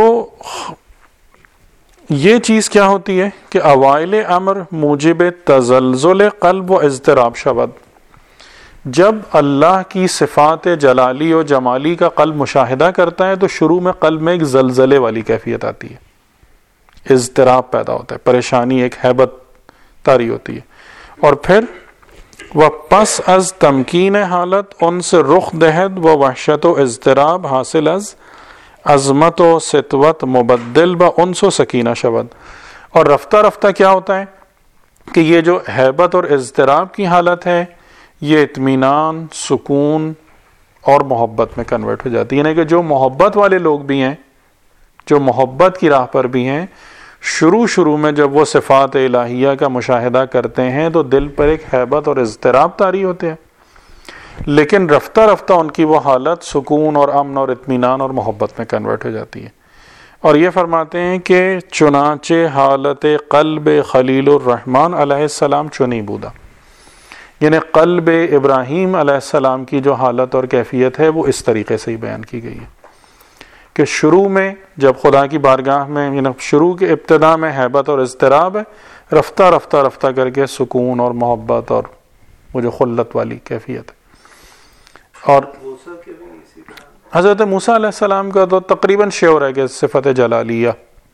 یہ چیز کیا ہوتی ہے کہ اوائل امر موجب تزلزل قلب و اضطراب شود. جب اللہ کی صفات جلالی و جمالی کا قلب مشاہدہ کرتا ہے تو شروع میں قلب میں ایک زلزلے والی کیفیت آتی ہے, اضطراب پیدا ہوتا ہے, پریشانی, ایک ہیبت طاری ہوتی ہے. اور پھر وہ پس از تمکین حالت ان سے رخ دہد و وحشت و اضطراب حاصل از عظمت و ستوت مبدل با انس و سکینہ شود. اور رفتہ رفتہ کیا ہوتا ہے کہ یہ جو ہیبت اور اضطراب کی حالت ہے یہ اطمینان, سکون اور محبت میں کنورٹ ہو جاتی ہے. یعنی کہ جو محبت والے لوگ بھی ہیں, جو محبت کی راہ پر بھی ہیں, شروع شروع میں جب وہ صفات الہیہ کا مشاہدہ کرتے ہیں تو دل پر ایک ہیبت اور اضطراب طاری ہوتے ہیں, لیکن رفتہ رفتہ ان کی وہ حالت سکون اور امن اور اطمینان اور محبت میں کنورٹ ہو جاتی ہے. اور یہ فرماتے ہیں کہ چنانچہ حالت قلب خلیل الرحمن علیہ السلام چنی بودا, یعنی قلب ابراہیم علیہ السلام کی جو حالت اور کیفیت ہے وہ اس طریقے سے ہی بیان کی گئی ہے کہ شروع میں جب خدا کی بارگاہ میں, یعنی شروع کے ابتدا میں ہیبت اور اضطراب ہے, رفتہ رفتہ رفتہ کر کے سکون اور محبت اور وہ جو خلت والی کیفیت ہے. اور حضرت موسیٰ علیہ السلام کا تو تقریباً شعور ہے کہ صفت جلالیہ,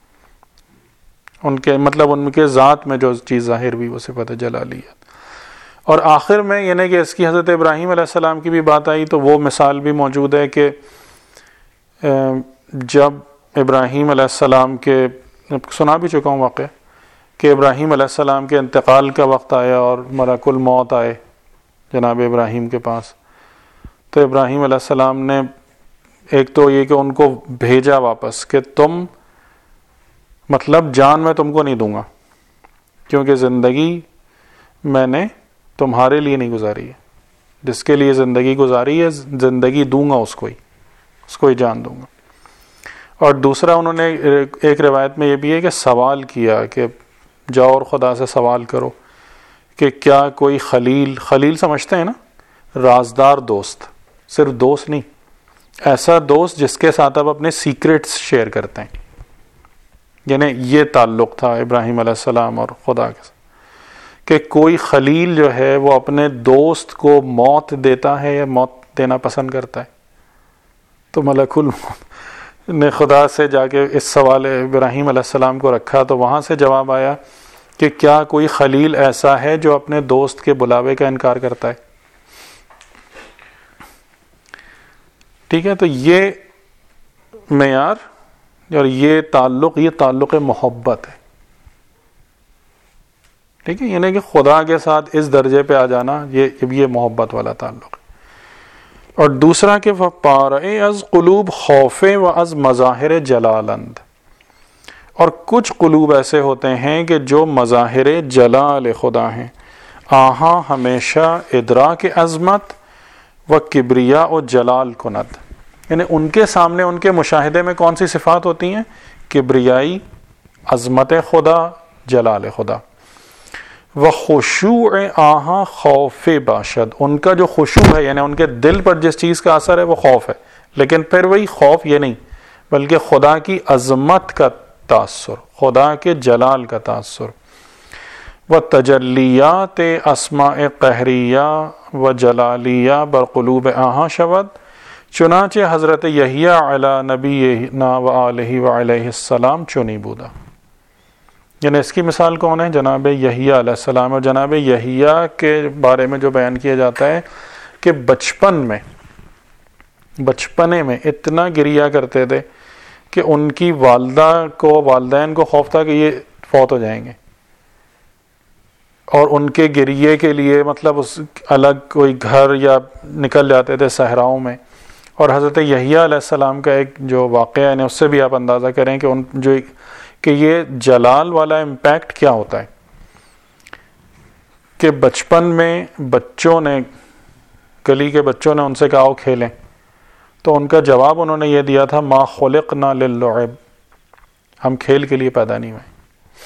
ان کے مطلب ان کے ذات میں جو چیز ظاہر بھی وہ صفت جلالیہ. اور آخر میں یعنی کہ اس کی حضرت ابراہیم علیہ السلام کی بھی بات آئی تو وہ مثال بھی موجود ہے کہ جب ابراہیم علیہ السلام کے, سنا بھی چکا ہوں واقعہ, کہ ابراہیم علیہ السلام کے انتقال کا وقت آیا اور ملک الموت آئے جناب ابراہیم کے پاس, تو ابراہیم علیہ السلام نے ایک تو یہ کہ ان کو بھیجا واپس کہ تم مطلب جان میں تم کو نہیں دوں گا کیونکہ زندگی میں نے تمہارے لیے نہیں گزاری ہے, جس کے لیے زندگی گزاری ہے زندگی دوں گا اس کو ہی, اس کو ہی جان دوں گا. اور دوسرا انہوں نے ایک روایت میں یہ بھی ہے کہ سوال کیا کہ جاؤ اور خدا سے سوال کرو کہ کیا کوئی خلیل, خلیل سمجھتے ہیں نا, رازدار دوست, صرف دوست نہیں, ایسا دوست جس کے ساتھ آپ اپنے سیکریٹس شیئر کرتے ہیں, یعنی یہ تعلق تھا ابراہیم علیہ السلام اور خدا کے ساتھ کہ کوئی خلیل جو ہے وہ اپنے دوست کو موت دیتا ہے یا موت دینا پسند کرتا ہے. تو ملک الموت نے خدا سے جا کے اس سوال ابراہیم علیہ السلام کو رکھا تو وہاں سے جواب آیا کہ کیا کوئی خلیل ایسا ہے جو اپنے دوست کے بلاوے کا انکار کرتا ہے. ٹھیک ہے, تو یہ معیار اور یہ تعلق یہ تعلق محبت ہے. ٹھیک ہے, یعنی کہ خدا کے ساتھ اس درجے پہ آ جانا یہ یہ محبت والا تعلق ہے. اور دوسرا کہ وَپَارَئِ از قلوب خوف و از مظاہر جلالند, اور کچھ قلوب ایسے ہوتے ہیں کہ جو مظاہر جلال خدا ہیں, آہاں ہمیشہ ادراک عظمت و کبریا و جلال کند, یعنی ان کے سامنے ان کے مشاہدے میں کون سی صفات ہوتی ہیں؟ کبریائی, عظمت خدا, جلال خدا. و خشوع آہاں خوف باشد, ان کا جو خشوع ہے یعنی ان کے دل پر جس چیز کا اثر ہے وہ خوف ہے, لیکن پھر وہی خوف یہ نہیں بلکہ خدا کی عظمت کا تاثر, خدا کے جلال کا تاثر. و تجلیات اسماء قہریہ و جلالیہ بر قلوب آہاں شود, چنانچہ حضرت یحییٰ علی نبینا و آلہ و علیہ السلام چنی بودا. یعنی اس کی مثال کون ہے؟ جناب یحییٰ علیہ السلام. اور جناب یحییٰ کے بارے میں جو بیان کیا جاتا ہے کہ بچپن میں بچپنے میں اتنا گریا کرتے تھے کہ ان کی والدہ کو والدین کو خوف تھا کہ یہ فوت ہو جائیں گے, اور ان کے گریے کے لیے مطلب اس الگ کوئی گھر یا نکل جاتے تھے صحراؤں میں. اور حضرت یحییٰ علیہ السلام کا ایک جو واقعہ ہے اس سے بھی آپ اندازہ کریں کہ ان جو کہ یہ جلال والا امپیکٹ کیا ہوتا ہے کہ بچپن میں بچوں نے گلی کے بچوں نے ان سے کہا وہ کھیلیں, تو ان کا جواب انہوں نے یہ دیا تھا ما خلقنا للعب, ہم کھیل کے لیے پیدا نہیں ہوئے.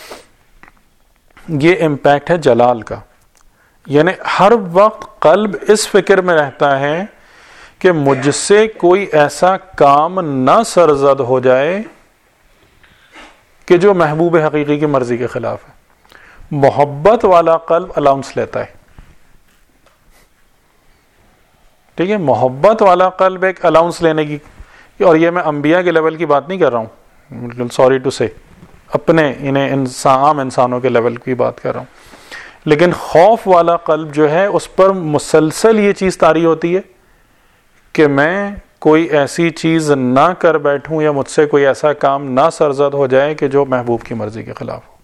یہ امپیکٹ ہے جلال کا. یعنی ہر وقت قلب اس فکر میں رہتا ہے کہ مجھ سے کوئی ایسا کام نہ سرزد ہو جائے کہ جو محبوب حقیقی کی مرضی کے خلاف ہے. محبت والا قلب الاؤنس لیتا ہے. ٹھیک ہے, محبت والا قلب ایک الاؤنس لینے کی, اور یہ میں انبیاء کے لیول کی بات نہیں کر رہا ہوں, سوری ٹو سے, اپنے انہیں انسان عام انسانوں کے لیول کی بات کر رہا ہوں. لیکن خوف والا قلب جو ہے اس پر مسلسل یہ چیز طاری ہوتی ہے کہ میں کوئی ایسی چیز نہ کر بیٹھوں یا مجھ سے کوئی ایسا کام نہ سرزد ہو جائے کہ جو محبوب کی مرضی کے خلاف ہو.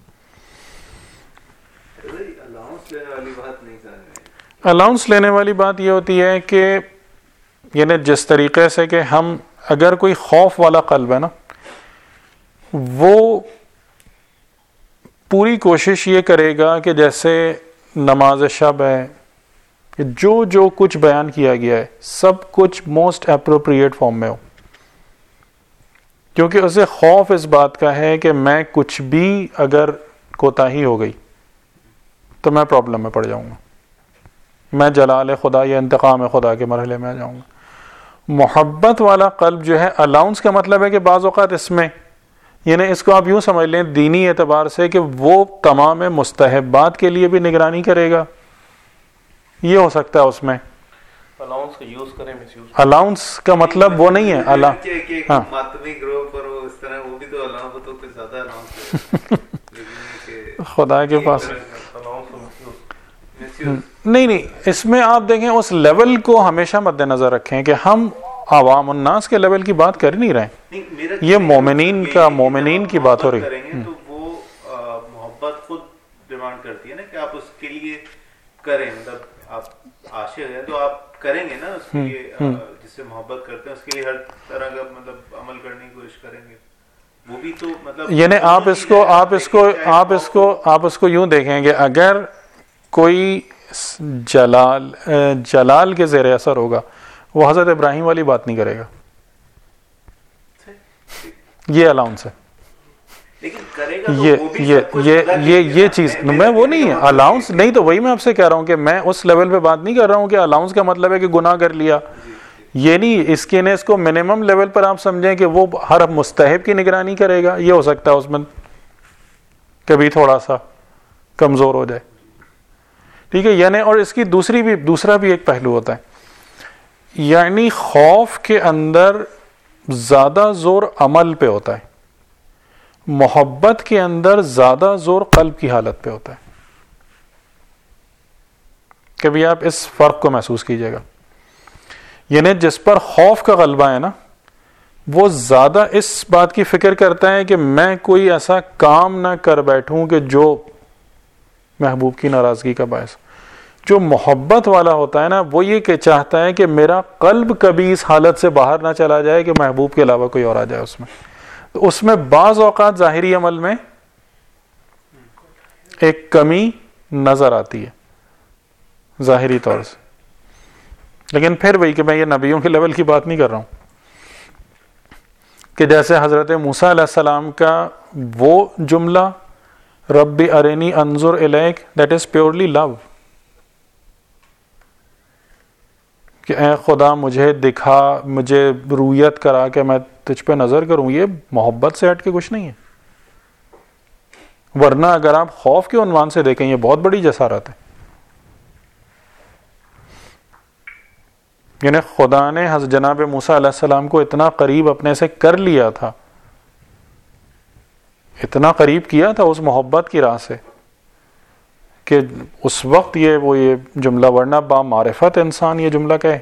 الاؤنس لینے والی بات یہ ہوتی ہے کہ یعنی جس طریقے سے کہ ہم اگر کوئی خوف والا قلب ہے نا, وہ پوری کوشش یہ کرے گا کہ جیسے نماز شب ہے کہ جو جو کچھ بیان کیا گیا ہے سب کچھ موسٹ اپروپریٹ فارم میں ہو, کیونکہ اسے خوف اس بات کا ہے کہ میں کچھ بھی اگر کوتاہی ہو گئی تو میں پرابلم میں پڑ جاؤں گا, میں جلال خدا یا انتقام خدا کے مرحلے میں آ جاؤں گا. محبت والا قلب جو ہے, الاؤنس کا مطلب ہے کہ بعض اوقات اس میں یعنی اس کو آپ یوں سمجھ لیں دینی اعتبار سے کہ وہ تمام مستحبات کے لیے بھی نگرانی کرے گا, یہ ہو سکتا ہے اس میں. الاؤنس کا یوز کریں, مس یوز. الاؤنس کا مطلب وہ نہیں ہے اللہ ہاں ماتمی گروہ پر اس طرح وہ بھی تو الاؤنس تو کچھ زیادہ الاؤنس خدا کے پاس نہیں نہیں اس میں آپ دیکھیں اس لیول کو ہمیشہ مد نظر رکھیں کہ ہم عوام الناس کے لیول کی بات کر نہیں رہے, یہ مومنین کا مومنین کی بات ہو رہی ہے. تو وہ محبت خود ڈیمانڈ کرتی ہے نا کہ آپ اس کے لیے کریں, مطلب آپ عاشق ہیں تو آپ کریں گے نا اس کے لیے, جس سے محبت کرتے ہیں اس کے لیے ہر طرح کا مطلب عمل کرنے کی کوشش کریں گے. وہ بھی تو مطلب یعنی آپ اس کو آپ اس کو آپ اس کو آپ اس کو یوں دیکھیں کہ اگر کوئی جلال جلال کے زیر اثر ہوگا وہ حضرت ابراہیم والی بات نہیں کرے گا, یہ الاؤنس ہے. یہ یہ یہ یہ یہ چیز میں وہ نہیں ہے الاؤنس نہیں, تو وہی میں آپ سے کہہ رہا ہوں کہ میں اس لیول پہ بات نہیں کر رہا ہوں کہ الاؤنس کا مطلب ہے کہ گناہ کر لیا, یہ نہیں. اس کے نے اس کو منیمم لیول پر آپ سمجھیں کہ وہ ہر مستحب کی نگرانی کرے گا, یہ ہو سکتا ہے اس میں کبھی تھوڑا سا کمزور ہو جائے. ٹھیک ہے. یعنی اور اس کی دوسری بھی دوسرا بھی ایک پہلو ہوتا ہے, یعنی خوف کے اندر زیادہ زور عمل پہ ہوتا ہے, محبت کے اندر زیادہ زور قلب کی حالت پہ ہوتا ہے. کبھی آپ اس فرق کو محسوس کیجئے گا. یعنی جس پر خوف کا غلبہ ہے نا, وہ زیادہ اس بات کی فکر کرتا ہے کہ میں کوئی ایسا کام نہ کر بیٹھوں کہ جو محبوب کی ناراضگی کا باعث. جو محبت والا ہوتا ہے نا, وہ یہ کہ چاہتا ہے کہ میرا قلب کبھی اس حالت سے باہر نہ چلا جائے کہ محبوب کے علاوہ کوئی اور آ جائے اس میں. تو اس میں بعض اوقات ظاہری عمل میں ایک کمی نظر آتی ہے ظاہری طور سے, لیکن پھر وہی کہ میں یہ نبیوں کے لیول کی بات نہیں کر رہا ہوں کہ جیسے حضرت موسیٰ علیہ السلام کا وہ جملہ رب ارنی انظر الیک, دیٹ از پیورلی لو, کہ اے خدا مجھے دکھا, مجھے رویت کرا کہ میں تجھ پہ نظر کروں. یہ محبت سے ہٹ کے کچھ نہیں ہے. ورنہ اگر آپ خوف کے عنوان سے دیکھیں یہ بہت بڑی جسارت ہے. یعنی خدا نے حضرت جناب موسیٰ علیہ السلام کو اتنا قریب اپنے سے کر لیا تھا, اتنا قریب کیا تھا اس محبت کی راہ سے کہ اس وقت یہ وہ یہ جملہ, ورنہ با معرفت انسان یہ جملہ کہے.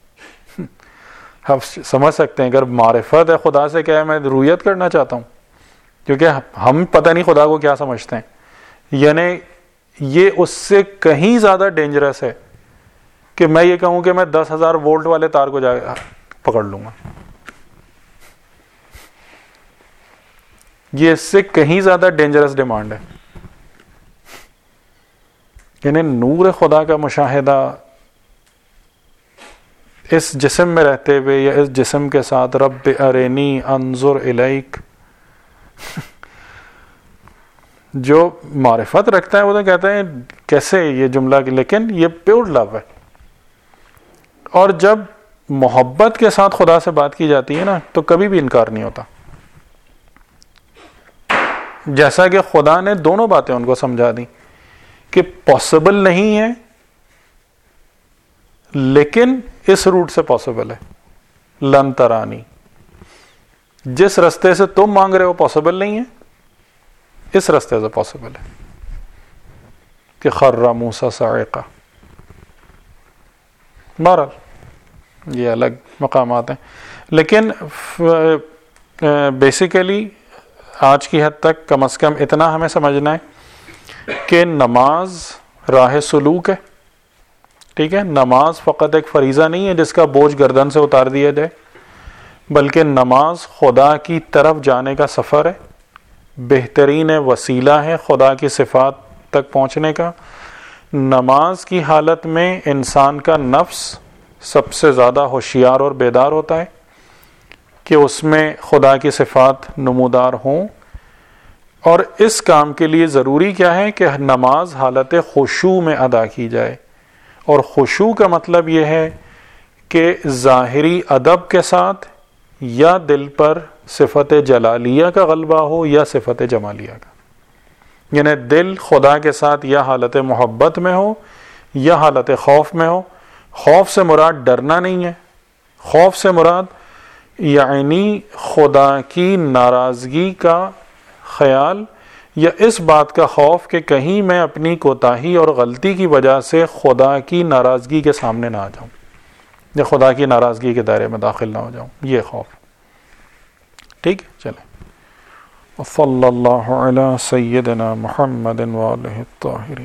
آپ سمجھ سکتے ہیں اگر معرفت ہے خدا سے کہے میں رویت کرنا چاہتا ہوں, کیونکہ ہم پتہ نہیں خدا کو کیا سمجھتے ہیں. یعنی یہ اس سے کہیں زیادہ ڈینجرس ہے کہ میں یہ کہوں کہ میں دس ہزار وولٹ والے تار کو جا پکڑ لوں گا. یہ اس سے کہیں زیادہ ڈینجرس ڈیمانڈ ہے. یعنی نور خدا کا مشاہدہ اس جسم میں رہتے ہوئے یا اس جسم کے ساتھ رب ارینی انظر الیک, جو معرفت رکھتا ہے وہ تو کہتا ہے کیسے یہ جملہ, لیکن یہ پیور لو ہے. اور جب محبت کے ساتھ خدا سے بات کی جاتی ہے نا تو کبھی بھی انکار نہیں ہوتا. جیسا کہ خدا نے دونوں باتیں ان کو سمجھا دی کہ پاسبل نہیں ہے لیکن اس روٹ سے پاسبل ہے. لن ترانی, جس رستے سے تم مانگ رہے ہو پاسبل نہیں ہے, اس رستے سے پاسبل ہے کہ خر موسیٰ صاعقہ. بہرحال یہ الگ مقامات ہیں, لیکن بیسیکلی آج کی حد تک کم از کم اتنا ہمیں سمجھنا ہے کہ نماز راہ سلوک ہے. ٹھیک ہے, نماز فقط ایک فریضہ نہیں ہے جس کا بوجھ گردن سے اتار دیا جائے, بلکہ نماز خدا کی طرف جانے کا سفر ہے, بہترین وسیلہ ہے خدا کی صفات تک پہنچنے کا. نماز کی حالت میں انسان کا نفس سب سے زیادہ ہوشیار اور بیدار ہوتا ہے کہ اس میں خدا کی صفات نمودار ہوں. اور اس کام کے لیے ضروری کیا ہے کہ نماز حالت خشوع میں ادا کی جائے. اور خشوع کا مطلب یہ ہے کہ ظاہری ادب کے ساتھ یا دل پر صفت جلالیہ کا غلبہ ہو یا صفت جمالیہ کا. یعنی دل خدا کے ساتھ یا حالت محبت میں ہو یا حالت خوف میں ہو. خوف سے مراد ڈرنا نہیں ہے, خوف سے مراد یعنی خدا کی ناراضگی کا خیال یا اس بات کا خوف کہ کہیں میں اپنی کوتاہی اور غلطی کی وجہ سے خدا کی ناراضگی کے سامنے نہ آ جاؤں یا خدا کی ناراضگی کے دائرے میں داخل نہ ہو جاؤں, یہ خوف. ٹھیک ہے, چلیں. صلی اللہ علی سیدنا محمد وآلہ الطاہرین.